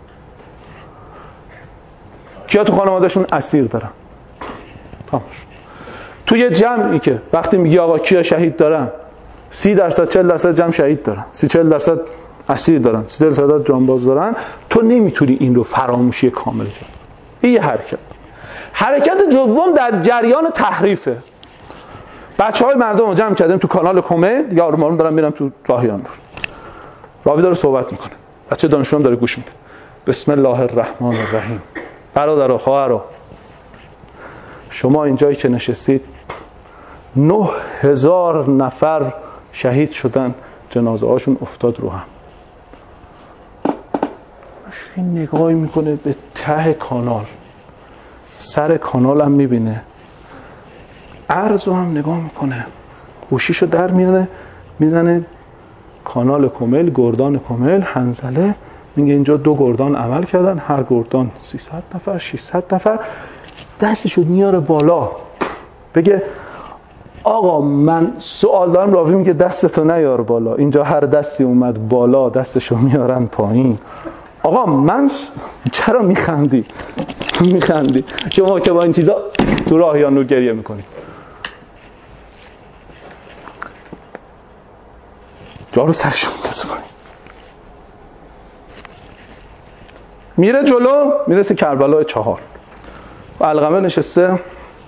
H: کیا تو خانوادهشون اسیر دارن؟ تمام. تو یه جمعی که وقتی میگی آقا کیا شهید دارن، 30% 40% جمع شهید دارن، 30-40% اسیر دارن، 30% جانباز دارن، تو نمیتونی این رو فراموشی کامل جا. این یه حرکت دوم در جریان تحریفه. بچهای مردم رو جمع کردیم تو کانال کمه، دیگه آروم آروم دارن میرن تو راهیان نور. راوی داره صحبت میکنه، بچه دانشجو داره گوش میده. بسم الله الرحمن الرحیم. برادر و خواهرها، شما اینجایی که نشستید 9000 نفر شهید شدن، جنازه هاشون افتاد رو هم. این نگاهی میکنه به ته کانال، سر کانال هم میبینه، عرضو هم نگاه میکنه، گوشیشو در میانه میزنه کانال کمیل، گردان کمیل، حنظله، میگه اینجا 2 گردان عمل کردن، هر گردان 300 نفر 600 نفر. دستشو میاره بالا بگه آقا من سوال دارم. راوی میگه دستتو نیار بالا. اینجا هر دستی اومد بالا دستشو میارن پایین. آقا من چرا میخندی؟ میخندی شما که با این چیزا تو راهیان نور گریه میکنی. جارو سرشو میتسبانی. میره جلو، میرسه کربلای 4 و علقمه نشسته.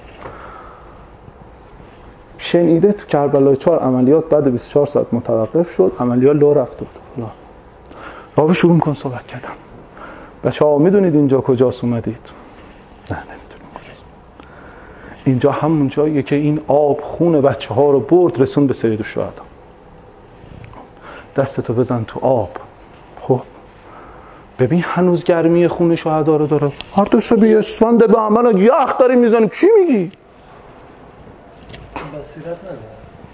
H: شنیده تو کربلای 4 عملیات بعد 24 ساعت متوقف شد، عملیات لو رفت بود. راوی شروع میکنه صحبت کردن. بچه‌ها میدونید اینجا کجاست اومدید؟ نه نمیدونیم کجاست. اینجا همون جاییه که این آب خون بچه‌ها رو برد رسون به سید الشهدا. دستتو بزن تو آب. خب ببین هنوز گرمی خون شهدا رو داره. هر دو سبی اسفنده به عمل یخ داری میزنی. چی میگی؟
D: بصیرت نداره.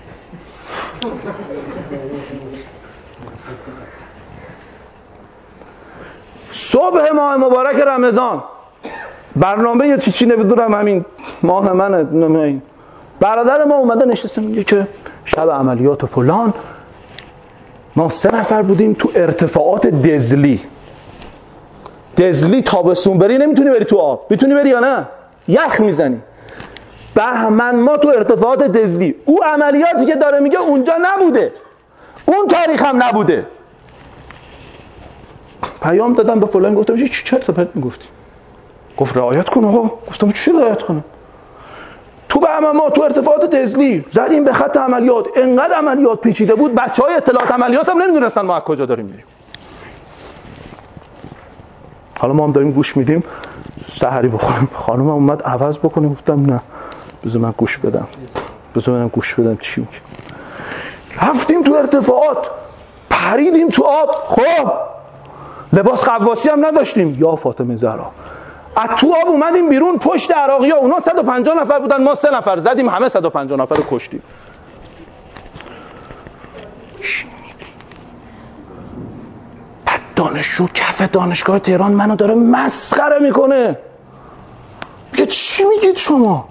H: صبح ماه مبارک رمضان برنامه یه چی نمیدونم، همین ماه منه، این برادر ما اومده نشسته میگه که شب عملیات فلان ما 3 نفر بودیم تو ارتفاعات دزلی تابستون بری نمیتونی بری تو آب، میتونی بری یا نه؟ یخ میزنی. بهمن ما تو ارتفاعات دزلی. او عملیاتی که داره میگه اونجا نبوده، اون تاریخ هم نبوده. پیام دادم به فلان، گفتم چی چرت و پرت میگفتی؟ گفت رعایت کن آقا. گفتم چی رعایت کنم؟ تو بهمن ما تو ارتفاعات دزلی زدیم به خط عملیات، انقدر عملیات پیچیده بود بچهای اطلاعات عملیات هم نمیدونستن ما از کجا داریم میریم. حالا ما هم داریم گوش میدیم سحری بخوریم. خانم اومد عوض بکنیم. گفتم نه بذار من گوش بدم، گوش بدم چی میگه. رفتیم تو ارتفاعات، پریدیم تو آب. خب لباس غواصی هم نداشتیم. یا فاطمه زهرا از تو آب اومدیم بیرون پشت عراقی ها. اونا 150 نفر بودن، ما 3 نفر زدیم، همه 150 نفر رو کشتیم. بعد دانشجو کف دانشگاه تهران منو داره مسخره میکنه. میگه چی میگید شما؟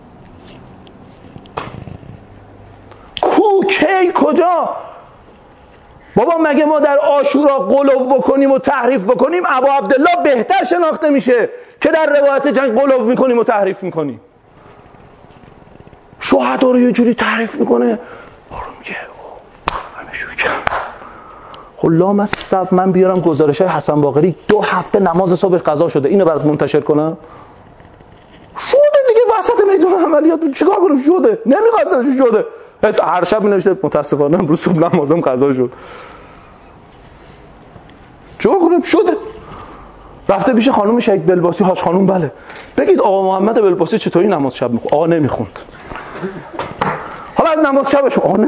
H: کی کجا؟ بابا مگه ما در عاشورا قلوب بکنیم و تحریف بکنیم ابا عبدالله بهتر شناخته میشه که در روایت جنگ قلوب میکنیم و تحریف میکنیم؟ شهدا رو یه جوری تحریف میکنه. آروم میگه همه شوکه. خب لام از صف من بیارم گزارش های حسن باقری 2 هفته نماز صبح قضا شده، اینو برات منتشر کنم؟ شده دیگه وسط میدون عملیات چیکار کنم؟ شده. نمیخواستم شده. هر شب می‌نوشته متاسفانه امروز صبح نمازم قضا شد. چیکار کنم؟ شده. رفته پیش خانم شهید بلباسی. حاج خانم بله بگید آقا محمد بلباسی چطوری نماز شب میخوند؟ آقا نمیخوند. حالا از نماز شبش آقا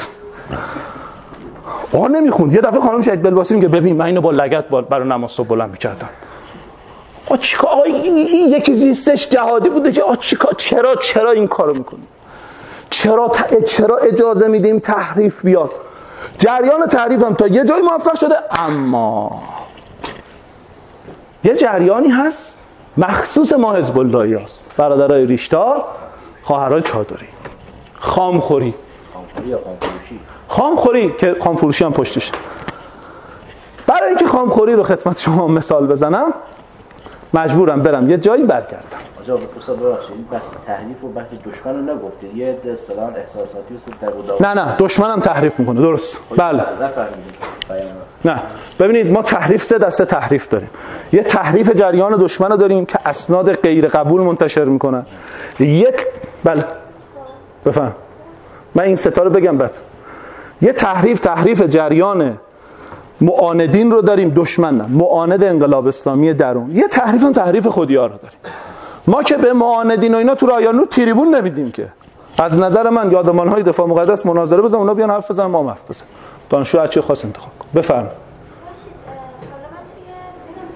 H: نمیخوند. یه دفعه خانم شهید بلباسی میگه ببین من اینو با لگد برای نماز صبح بلند می‌کردم. آقا این یکی زیستش جهادی بوده که چرا این کارو میکنی؟ چرا اجازه میدیم تحریف بیاد؟ جریان تحریف هم تا یه جای موفق شده، اما یه جریانی هست مخصوص ما حزب اللهی هست. برادرای ریشتار، خواهرای چادری. خامخوری یا خامفروشی که خامفروشی هم پشتش. برای اینکه خامخوری رو خدمت شما مثال بزنم مجبورم برم یه جایی برگردم.
E: آجا بپرسم ببخشید این بحث تحریف و بحث دشمن رو نگفتید، یه اصطلاح احساساتی و
H: نه دشمنم تحریف میکنه. درست بله. نه ببینید ما تحریف 3 دسته تحریف داریم. یه تحریف جریان دشمن داریم که اسناد غیر قبول منتشر میکنن. بله بفهم من این 3 تا رو بگم بعد. یه تحریف جریان معاندین رو داریم، دشمن نه، معاند انقلاب اسلامی درون. یه تحریف هم تحریف خودیا رو داریم. ما که به معاندین و اینا تو راهیان نور تریبون نمیدیم که. از نظر من یادمانهای دفاع مقدس مناظره بزن، اونا بیان حرف بزنن، ما حرف بزنیم. دانشجو هر چی خاص انتخاب کن. بفرمایید.
J: حالا من توی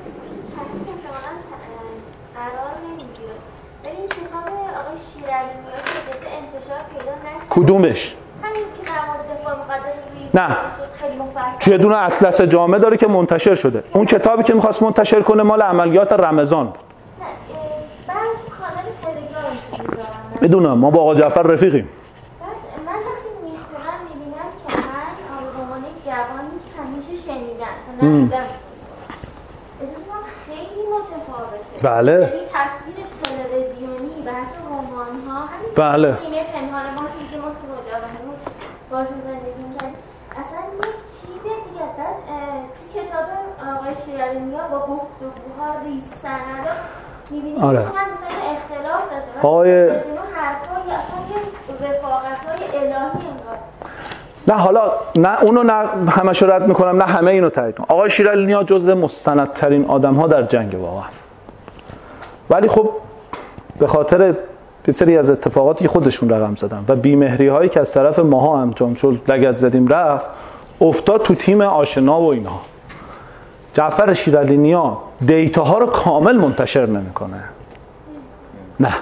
J: قرار نمیگیره. ولی این کتاب آقای شیرعلی نیا که اجازه انتشار پیدا نکرد.
H: کدومش؟
J: همین که در مورد دفاع مقدس روی
H: نه.
J: خیلی مفصل.
H: یه دونه اطلس جامع داره که منتشر شده. اون کتابی که می‌خواست منتشر کنه مال عملیات رمضان بود.
J: نه، بعد کانال تلگرامش می‌ذارم.
H: میدونم، ما با آقا جعفر رفیقیم.
J: من وقتی میخونم میبینم که من به عنوان جوانی که همیشه شنیدم مثلا نمیدم احساس خیلی متفاوته.
H: بله.
J: یعنی تصویر تلویزیونی و حتی رمان‌ها همین
H: بله.
J: نیمه پنهان ما که ما تو نوجوانی باشون زندگی می‌کردیم اصلا یک چیز دیگه. بعد تو کتاب آقای شیرعلی نیا با گفتگوها ریز سندا می‌بینید که چقدر مثلا اختلاف داشته.
H: آقای
J: حرفای اصلا یه رفاقت‌های الهی انگار.
H: نه حالا نه اونو نه همشو رد میکنم نه همه اینو تایید کنم. آقای شیرعلی نیا جزو مستندترین آدم‌ها در جنگ واقعا. ولی خب به خاطر یه سری از اتفاقاتی که خودشون رقم زدن و بی‌مهری‌هایی که از طرف ماها انجام شد لگد زدیم رفت افتاد تو تیم آشنا و اینها. جعفر شیرعلی نیا دیتاها رو کامل منتشر نمیکنه. نه.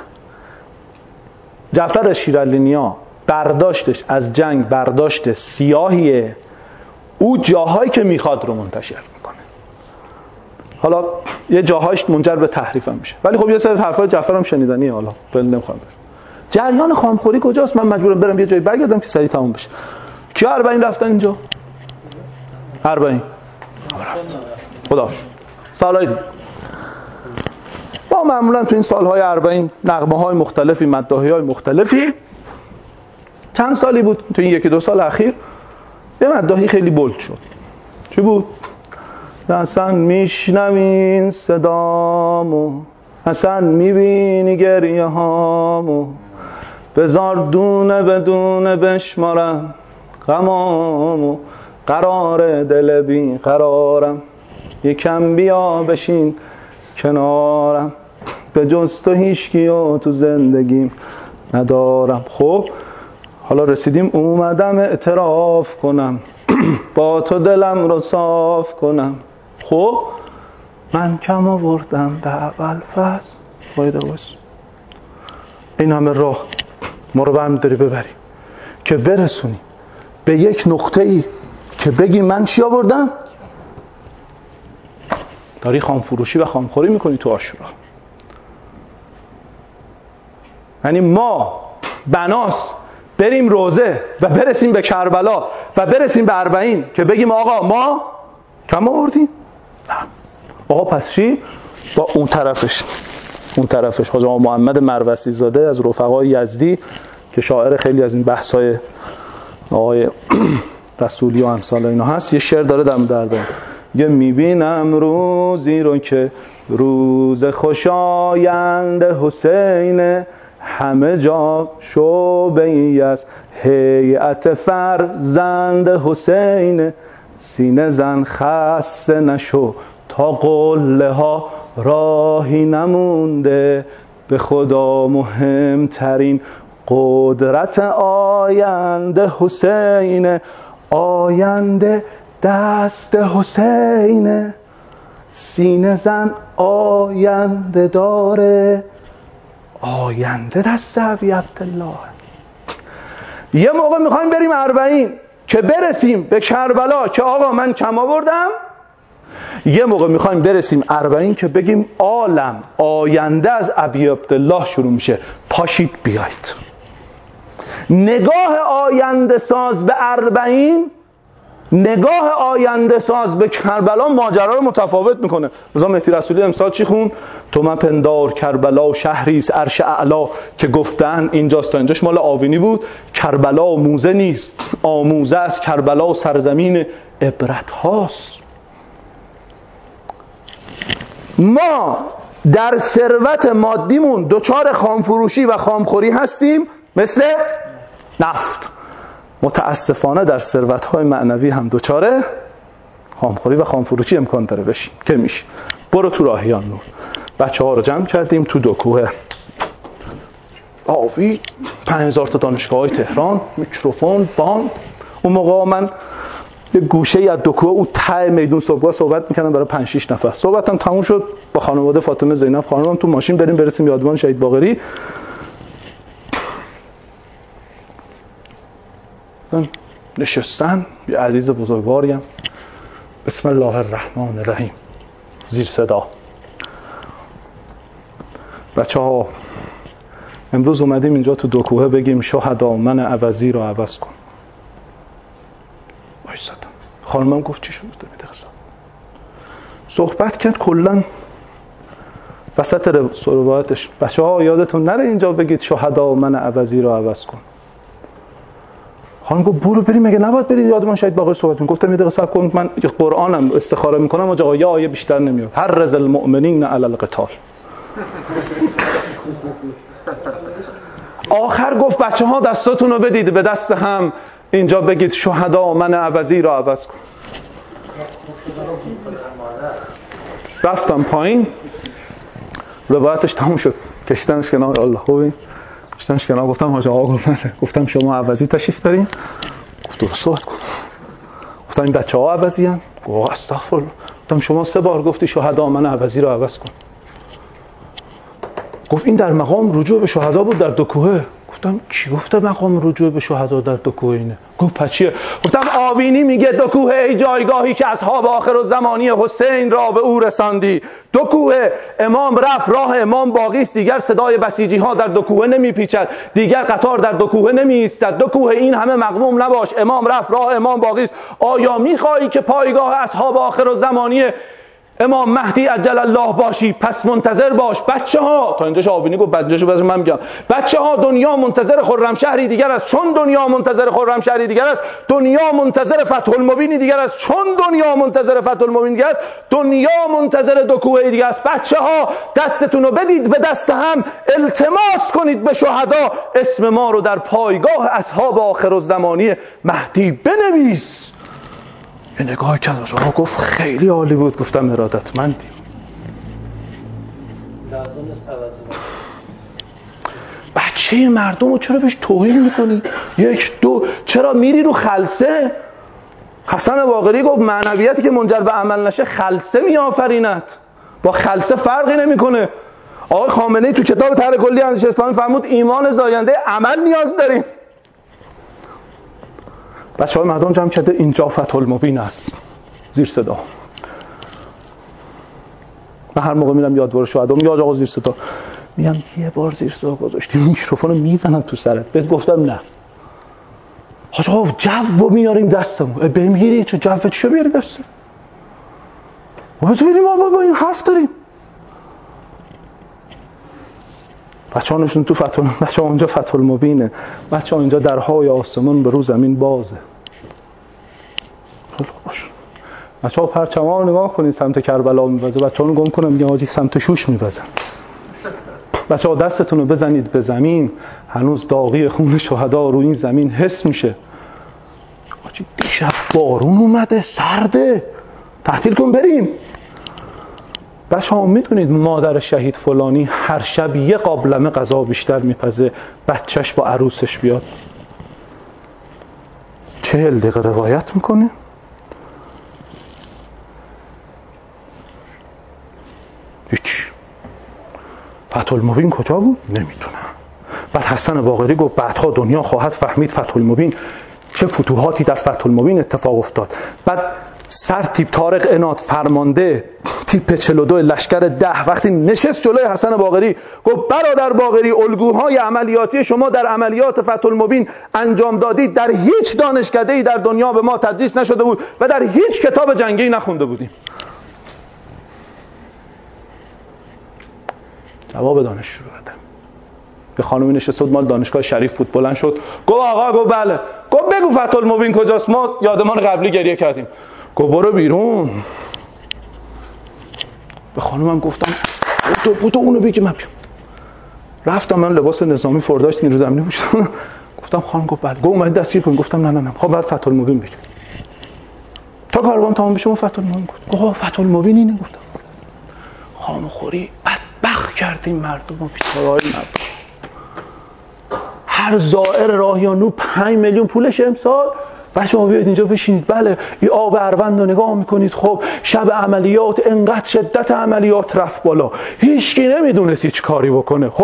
H: جعفر شیرعلی نیا برداشتش از جنگ برداشت سیاهیه، او جاهایی که میخواد رو منتشر میکنه. حالا یه جاهایش منجر به تحریف هم میشه، ولی خب یه سری از حرفای جعفر هم شنیدنیه. حالا فعلا نمیخوام جریان خامخوری کجاست؟ من مجبورم برم یه جایی برگردم که سریع تموم بشه. کی 40 رفتن اینجا؟ 40 خدا سالای دیگه. با معمولا تو این سالهای 40 نغمه‌های مختلفی، مداحی‌های مختلفی. چند سالی بود تو این 1-2 سال اخیر یه مداحی خیلی بولد شد. چی بود؟ حسن میشنوین صدامو، حسن میبینی گریه هامو، بذار دونه بدونه بشمارم غمامو، قرار دل بی قرارم، یکم بیا بشین کنارم، به جز تو هیچکیو تو زندگیم ندارم. خب حالا رسیدیم اومدم اعتراف کنم با تو دلم رو صاف کنم. خب من کم آوردم به اول فصل باید باش این همه راه ما رو برمی‌داری ببریم که برسونیم به یک نقطه‌ای که بگی من چی آوردم؟ داری خامفروشی و خامخوری میکنی تو عاشورا. یعنی ما بناس بریم روزه و برسیم به کربلا و برسیم به 40 که بگیم آقا ما کم آوردیم؟ نه. آقا پس چی؟ با اون طرفش حاج آقا محمد مروسی زاده از رفقای یزدی که شاعر خیلی از این بحث‌های آقای رسولی و امثال اینا هست، یه شعر داره در مورد یه میبینم روزی رو که روز خوشایند حسین، همه جا شعبه‌ای از هیئت فرزند حسین، سینه زن خسته نشو تا قله ها راهی نمونده، به خدا مهمترین قدرت آینده حسین، آینده دست حسین، سینه زن آینده داره، آینده دست ابی عبدالله. یه موقع میخوایم بریم 40 که برسیم به کربلا که آقا من کم آوردم، یه موقع میخوایم برسیم 40 که بگیم عالم آینده از ابی عبدالله شروع میشه، پاشید بیایید. نگاه آینده ساز به 40، نگاه آینده ساز به کربلا ماجرا رو متفاوت میکنه. مثلا مهدی رسولی امسال چی خون؟ تو من پندار کربلا شهریست عرش اعلا، که گفتن اینجاست تا اینجاش مال آوینی بود. کربلا موزه نیست، آموزه است. کربلا سرزمین عبرت هاست. ما در ثروت مادیمون دوچار خامفروشی و خامخوری هستیم مثل نفت. متاسفانه در ثروت‌های معنوی هم دوچاره خامخوری و خامفروشی امکان داره بشیم که میشه. برو تو راهیان نور، بچه‌ها رو جمع کردیم تو 2 کوه آوی، 5000 تا دانشگاه‌های تهران، میکروفون، باند. اون موقع من یه گوشه‌ای از دکوه او ته میدون صبحگاه صحبت می‌کردن برای 5-6 نفر. صحبتم تموم شد با خانواده فاطمه زینب خانمم تو ماشین برسیم یادمان شهید باقری. نشستن یه عزیز بزرگواریم بسم الله الرحمن الرحیم زیر صدا: بچه‌ها امروز اومدیم اینجا تو دکوه بگیم شهدا من عوضی رو عوض کن. وایسادم. خانمم گفت چی شد؟ صحبت کرد کلا وسط روایتش بچه‌ها یادتون نره اینجا بگید شهدا من عوضی رو عوض کن. خانم گفت برو بریم، مگه نباید برید یادمان شهید باقری صحبت کنیم؟ گفتم یه دقیقه صبر کن، من قرآنم استخاره میکنم آقا یه آیه بیشتر نمیاد. حرض المؤمنین علی القتال. آخر گفت بچه‌ها دستاتون رو بدید به دست هم، اینجا بگید شهدا من عوضی رو عوض کن. رفتم پایین، روایتش تموم شد، کشتنش کنار. الله خوبی کشتنش کنار. گفتم حاج آقا گفتم شما عوضی تشریف دارین؟ گفت درست صحبت کن. گفتم این بچه‌ها عوضی ان؟ گفت استغفرالله. گفتم شما 3 بار گفتی شهدا من عوضی رو عوض کن. گفت این در مقام رجوع به شهدا بود در دکوه. گفتم کی گفته مقام رجوع به شهدا در دکوه اینه؟ گفت پچیه؟ گفتم آوینی میگه دکوه ای جایگاهی که اصحاب آخرالزمانی حسین را به او رساندی. دکوه امام رفت، راه امام باقی است، دیگر صدای بسیجی ها در دکوه نمیپیچد، دیگر قطار در دکوه نمی ایستد. دکوه این همه مغموم نباش، امام رفت، راه امام باقی است. آیا میخواهی که پایگاه اصحاب آخرالزمانی امام مهدی عجل الله باشی؟ پس منتظر باش. بچه‌ها تا اینجاش آوینی گفت بعدش بعد من میگم بچه‌ها دنیا منتظر خرمشهری دیگر است. چون دنیا منتظر خرمشهری دیگر است، دنیا منتظر فتح المبین دیگر است. چون دنیا منتظر فتح المبین دیگر است، دنیا منتظر دکوه دیگر است. بچه‌ها دستتون رو بدید به دست هم، التماس کنید به شهدا اسم ما رو در پایگاه اصحاب آخرالزمانی مهدی بنویس. یه نگاه کرد و گفت خیلی عالی بود. گفتم ارادتمندی.
D: لازم است توازن.
H: بچه مردم رو چرا بهش توهین میکنی؟ 1 2 چرا میری رو خلسه؟ حسن باقری گفت معنویتی که منجر به عمل نشه خلسه میآفریند. با خلسه فرقی نمیکنه. آقای خامنه‌ای تو کتاب طرح کلی اندیشه اسلامی فرمود ایمان زاینده عمل نیاز داریم. بچه‌های مردم جمع کرده اینجا فتح المبین است زیر صدا. من هر موقع میرم یادوار شهدا میگم آقا زیر صدا، میگم یه بار زیر صدا گذاشتیم میکروفونو میزنم تو سرت. بهت گفتم نه آقا جو میاریم دستمون. بمیری چه جو چه میاری دستت؟ واسه بریم ما با این حرف داریم. بچه‌ها نشون تو فتح، بچه‌ها اونجا فتح المبینه، بچه‌ها اینجا درهای آسمان به رو زمین بازه. بچه‌ها پرچما رو نگاه کنید سمت کربلا میوزه، بچه‌ها رو گم کنم میگه آجی سمت شوش میوزن. بچه‌ها دستتون رو بزنید به زمین، هنوز داغی خون شهدا رو این زمین حس میشه. آجی دیشب بارون اومده سرده، تعطیل کن بریم. بچه‌ها میدونید مادر شهید فلانی هر شب 1 قابلمه غذا بیشتر میپزه بچهش با عروسش بیاد. 40 دقیقه روایت میکنه. هیچ. فتح المبین کجا بود؟ نمیدونم. بعد حسن باقری گفت بعدها دنیا خواهد فهمید فتح المبین چه فتوحاتی در فتح المبین اتفاق افتاد. بعد سر تیپ طارق عناد فرمانده تیپ 42 لشکر 10 وقتی نشست جلوی حسن باقری گفت برادر باقری الگوهای عملیاتی شما در عملیات فتح المبین انجام دادید در هیچ دانشکده‌ای در دنیا به ما تدریس نشده بود و در هیچ کتاب جنگی نخونده بودیم. جواب دانشجو دادم. به خانمی نشست مال دانشگاه شریف بود، بلند شد گفت آقا، گفت بله. گفت بگو فتح المبین کجاست؟ ما یادمان قبلی گریه کردیم. گفت برو بیرون. به خانمم گفتم تو اونو بگی من بیام. رفتم من لباس نظامی فرداشت نیرو زمینی پوشیدم. گفتم خانم گفت بله. گفت اومد دستگیر کن. گفتم نه خب بعد فتح المبین بگو. تا کاروان تمام بشه ما فتح المبین گفت. آقا فتح المبین اینه. گفتم خام خوری بدبخت کردیم مردم و بیچاره‌های مردم. هر زائر راهیانو 5 میلیون پولش امسال بچه‌ها بیاید اینجا بشینید. بله این آب اروند رو نگاه میکنید، خب شب عملیات انقدر شدت عملیات رفت بالا، هیچکی نمیدونست هیچ کاری بکنه. خب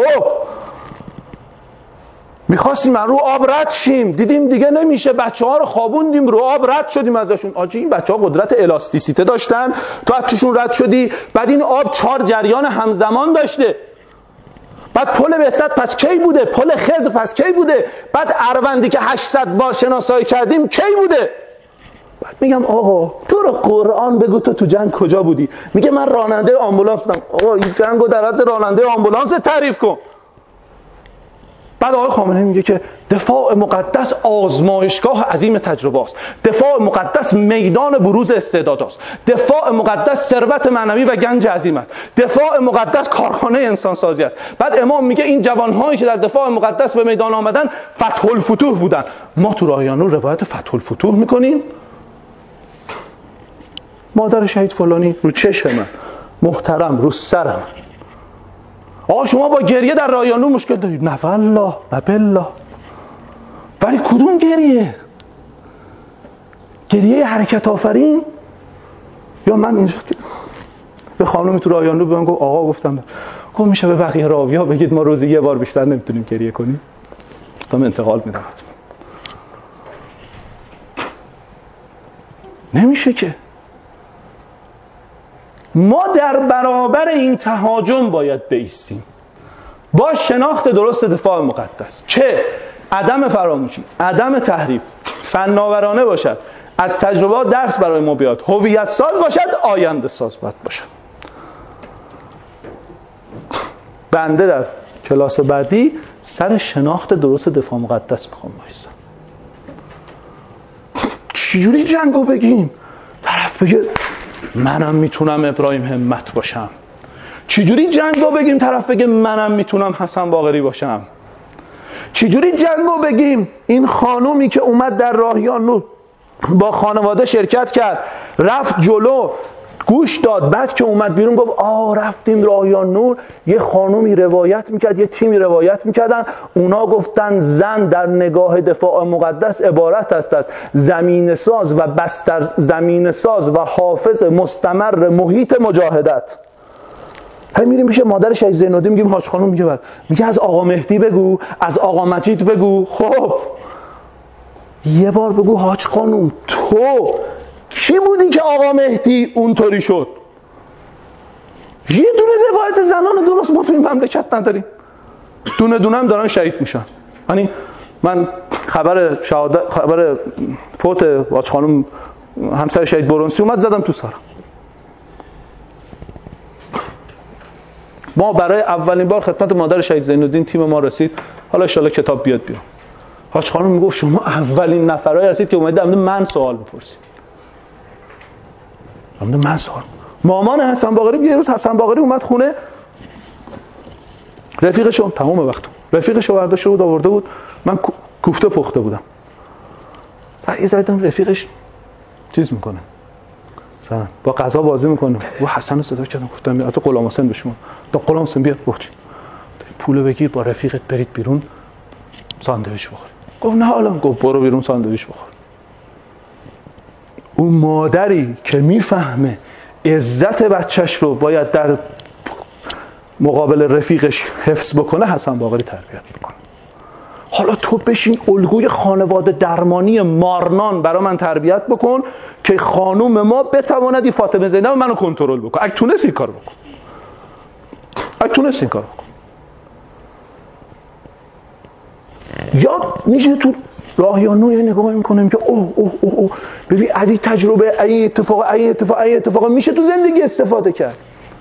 H: میخواستیم رو آب رد شیم، دیدیم دیگه نمیشه، بچه‌ها رو خوابوندیم، رو آب رد شدیم ازشون. آجی این بچه‌ها قدرت الاستیسیته داشتن، تو از توشون رد شدی، بعد این آب 4 جریان همزمان داشته. بعد پل بهزت پس کی بوده؟ پل خضر پس کی بوده؟ بعد اروندی که 800 بار شناسایی کردیم کی بوده؟ بعد میگم آقا تو رو قرآن بگو تو جنگ کجا بودی؟ میگه من راننده آمبولانس بودم. آقا این جنگو در حد راننده آمبولانس تعریف کن. بعد آقای خامنه‌ای میگه که دفاع مقدس آزمایشگاه عظیم تجربه است، دفاع مقدس میدان بروز استعداد است، دفاع مقدس ثروت معنوی و گنج عظیم است، دفاع مقدس کارخانه انسان سازی است. بعد امام میگه این جوانهایی که در دفاع مقدس به میدان آمدن فتح الفتوح بودن. ما تو راهیان نور روایت فتح الفتوح میکنیم. مادر شهید فلانی رو چشم من، محترم رو سرم. آقا شما با گریه در راهیان نور مشکل دارید؟ نه والله نه بالله. ولی کدوم گریه؟ گریه حرکت آفرین؟ یا من اینجا به خانمی تو راهیان نور بهم گفت آقا گفتم گفت میشه به بقیه راویا بگید ما روزی یه بار بیشتر نمیتونیم گریه کنیم؟ گفتم انتقال میدم. نمیشه که. ما در برابر این تهاجم باید بایستیم با شناخت درست دفاع مقدس که عدم فراموشی، عدم تحریف، فناورانه باشد، از تجربات درس برای ما بیاد، هویت ساز باشد، آینده ساز باید باشد. بنده در کلاس بعدی سر شناخت درست دفاع مقدس میخوام بایستم. چجوری جنگو بگیم؟ طرف بگه منم میتونم ابراهیم همت باشم. چجوری جنگو بگیم؟ طرف بگه منم میتونم حسن باقری باشم. چجوری جنگو بگیم؟ این خانومی که اومد در راهیان نور با خانواده شرکت کرد، رفت جلو، گوش داد، بعد که اومد بیرون گفت رفتیم راهیان نور، یه خانومی روایت میکرد، یه تیمی روایت میکردن، اونا گفتن زن در نگاه دفاع مقدس عبارت است از زمین ساز و بستر زمین ساز و حافظ مستمر محیط مجاهدت. هی میریم میشه مادر شهید زین‌الدین میگیم حاج خانم میگه از آقا مهدی بگو، از آقا مجید بگو. خب یه بار بگو حاج خانم تو کی بودی که آقا مهدی اونطوری شد؟ یه دونه روایت زنان درست ما تو این مملکت نداریم. دونه دونه هم دارن شهید میشن. یعنی من خبر فوت حاج خانم همسر شهید برونسی اومد زدم تو سرم. ما برای اولین بار خدمت مادر شهید زین‌الدین تیم ما رسید، حالا ان شاءالله کتاب بیاد بیرون. حاج خانم میگفت شما اولین نفرایی هستید که اومدید من سوال میپرسید. من سوال. مامان حسن باقری یه روز حسن باقری اومد خونه، رفیقشون تمام وقت رفیقشو برداشته بود آورده بود، من کوفته پخته بودم. بعد یه زدم رفیقش چیز میکنه، مثلا با غذا بازی میکنه، و حسن رو صدا کردم گفتم بیا تو غلام حسین بشم، تا غلام حسین بیا بخچ پول بگیر با رفیقت برید بیرون ساندویچ بخور. گفت نه حالا، گفت برو بیرون ساندویچ بخور. اون مادری که میفهمه عزت بچهش رو باید در مقابل رفیقش حفظ بکنه، حسن باقری تربیت میکنه. حالا تو بشین الگوی خانواده درمانی مارنان برای من تربیت بکن که خانوم ما بتواند این فاطمه زینب منو کنترل بکن. اگه تونست این کار بکن، اگه تونست این کار بکن. یا میشه تو راهیان نور نگاه میکنیم که اوه ببین از این تجربه، این اتفاق میشه تو زندگی استفاده کرد.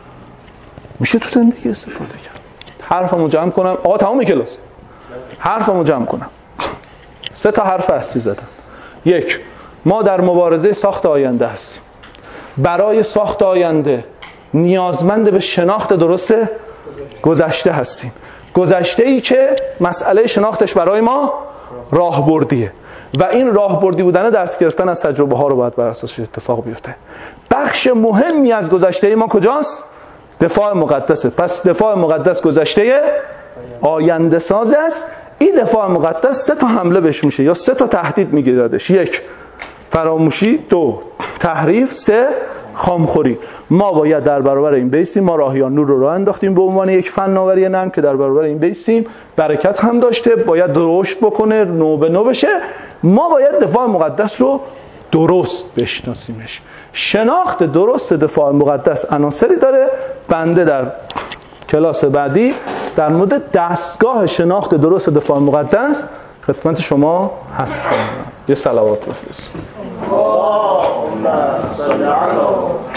H: حرفمو جمع کنم آقا، تمام کلاس حرفمو جمع کنم. 3 تا حرف اصلی زدم. 1. ما در مبارزه ساخت آینده هستیم. برای ساخت آینده نیازمند به شناخت درست گذشته هستیم. گذشته‌ای که مسئله شناختش برای ما راهبردیه و این راهبردی بودن درس گرفتن از تجربه ها رو باید بر اساسش اتفاق بیفته. بخش مهمی از گذشته ما کجاست؟ دفاع مقدسه. پس دفاع مقدس گذشته آینده ساز است. این دفاع مقدس 3 تا حمله بهش میشه یا 3 تا تهدید میگیردش. 1 فراموشی، 2 تحریف، 3 خامخوری. ما باید در برابر این بیسیم. ما راهیان نور رو راه انداختیم به عنوان یک فناوری نرم که در برابر این بیسیم. برکت هم داشته، باید رشد بکنه، نو به نو بشه. ما باید دفاع مقدس رو درست بشناسیمش. شناخت درست دفاع مقدس عناصری داره. بنده در کلاس بعدی در مورد دستگاه شناخت درست دفاع مقدس خدمت شما هستم. یه صلوات بفرستید.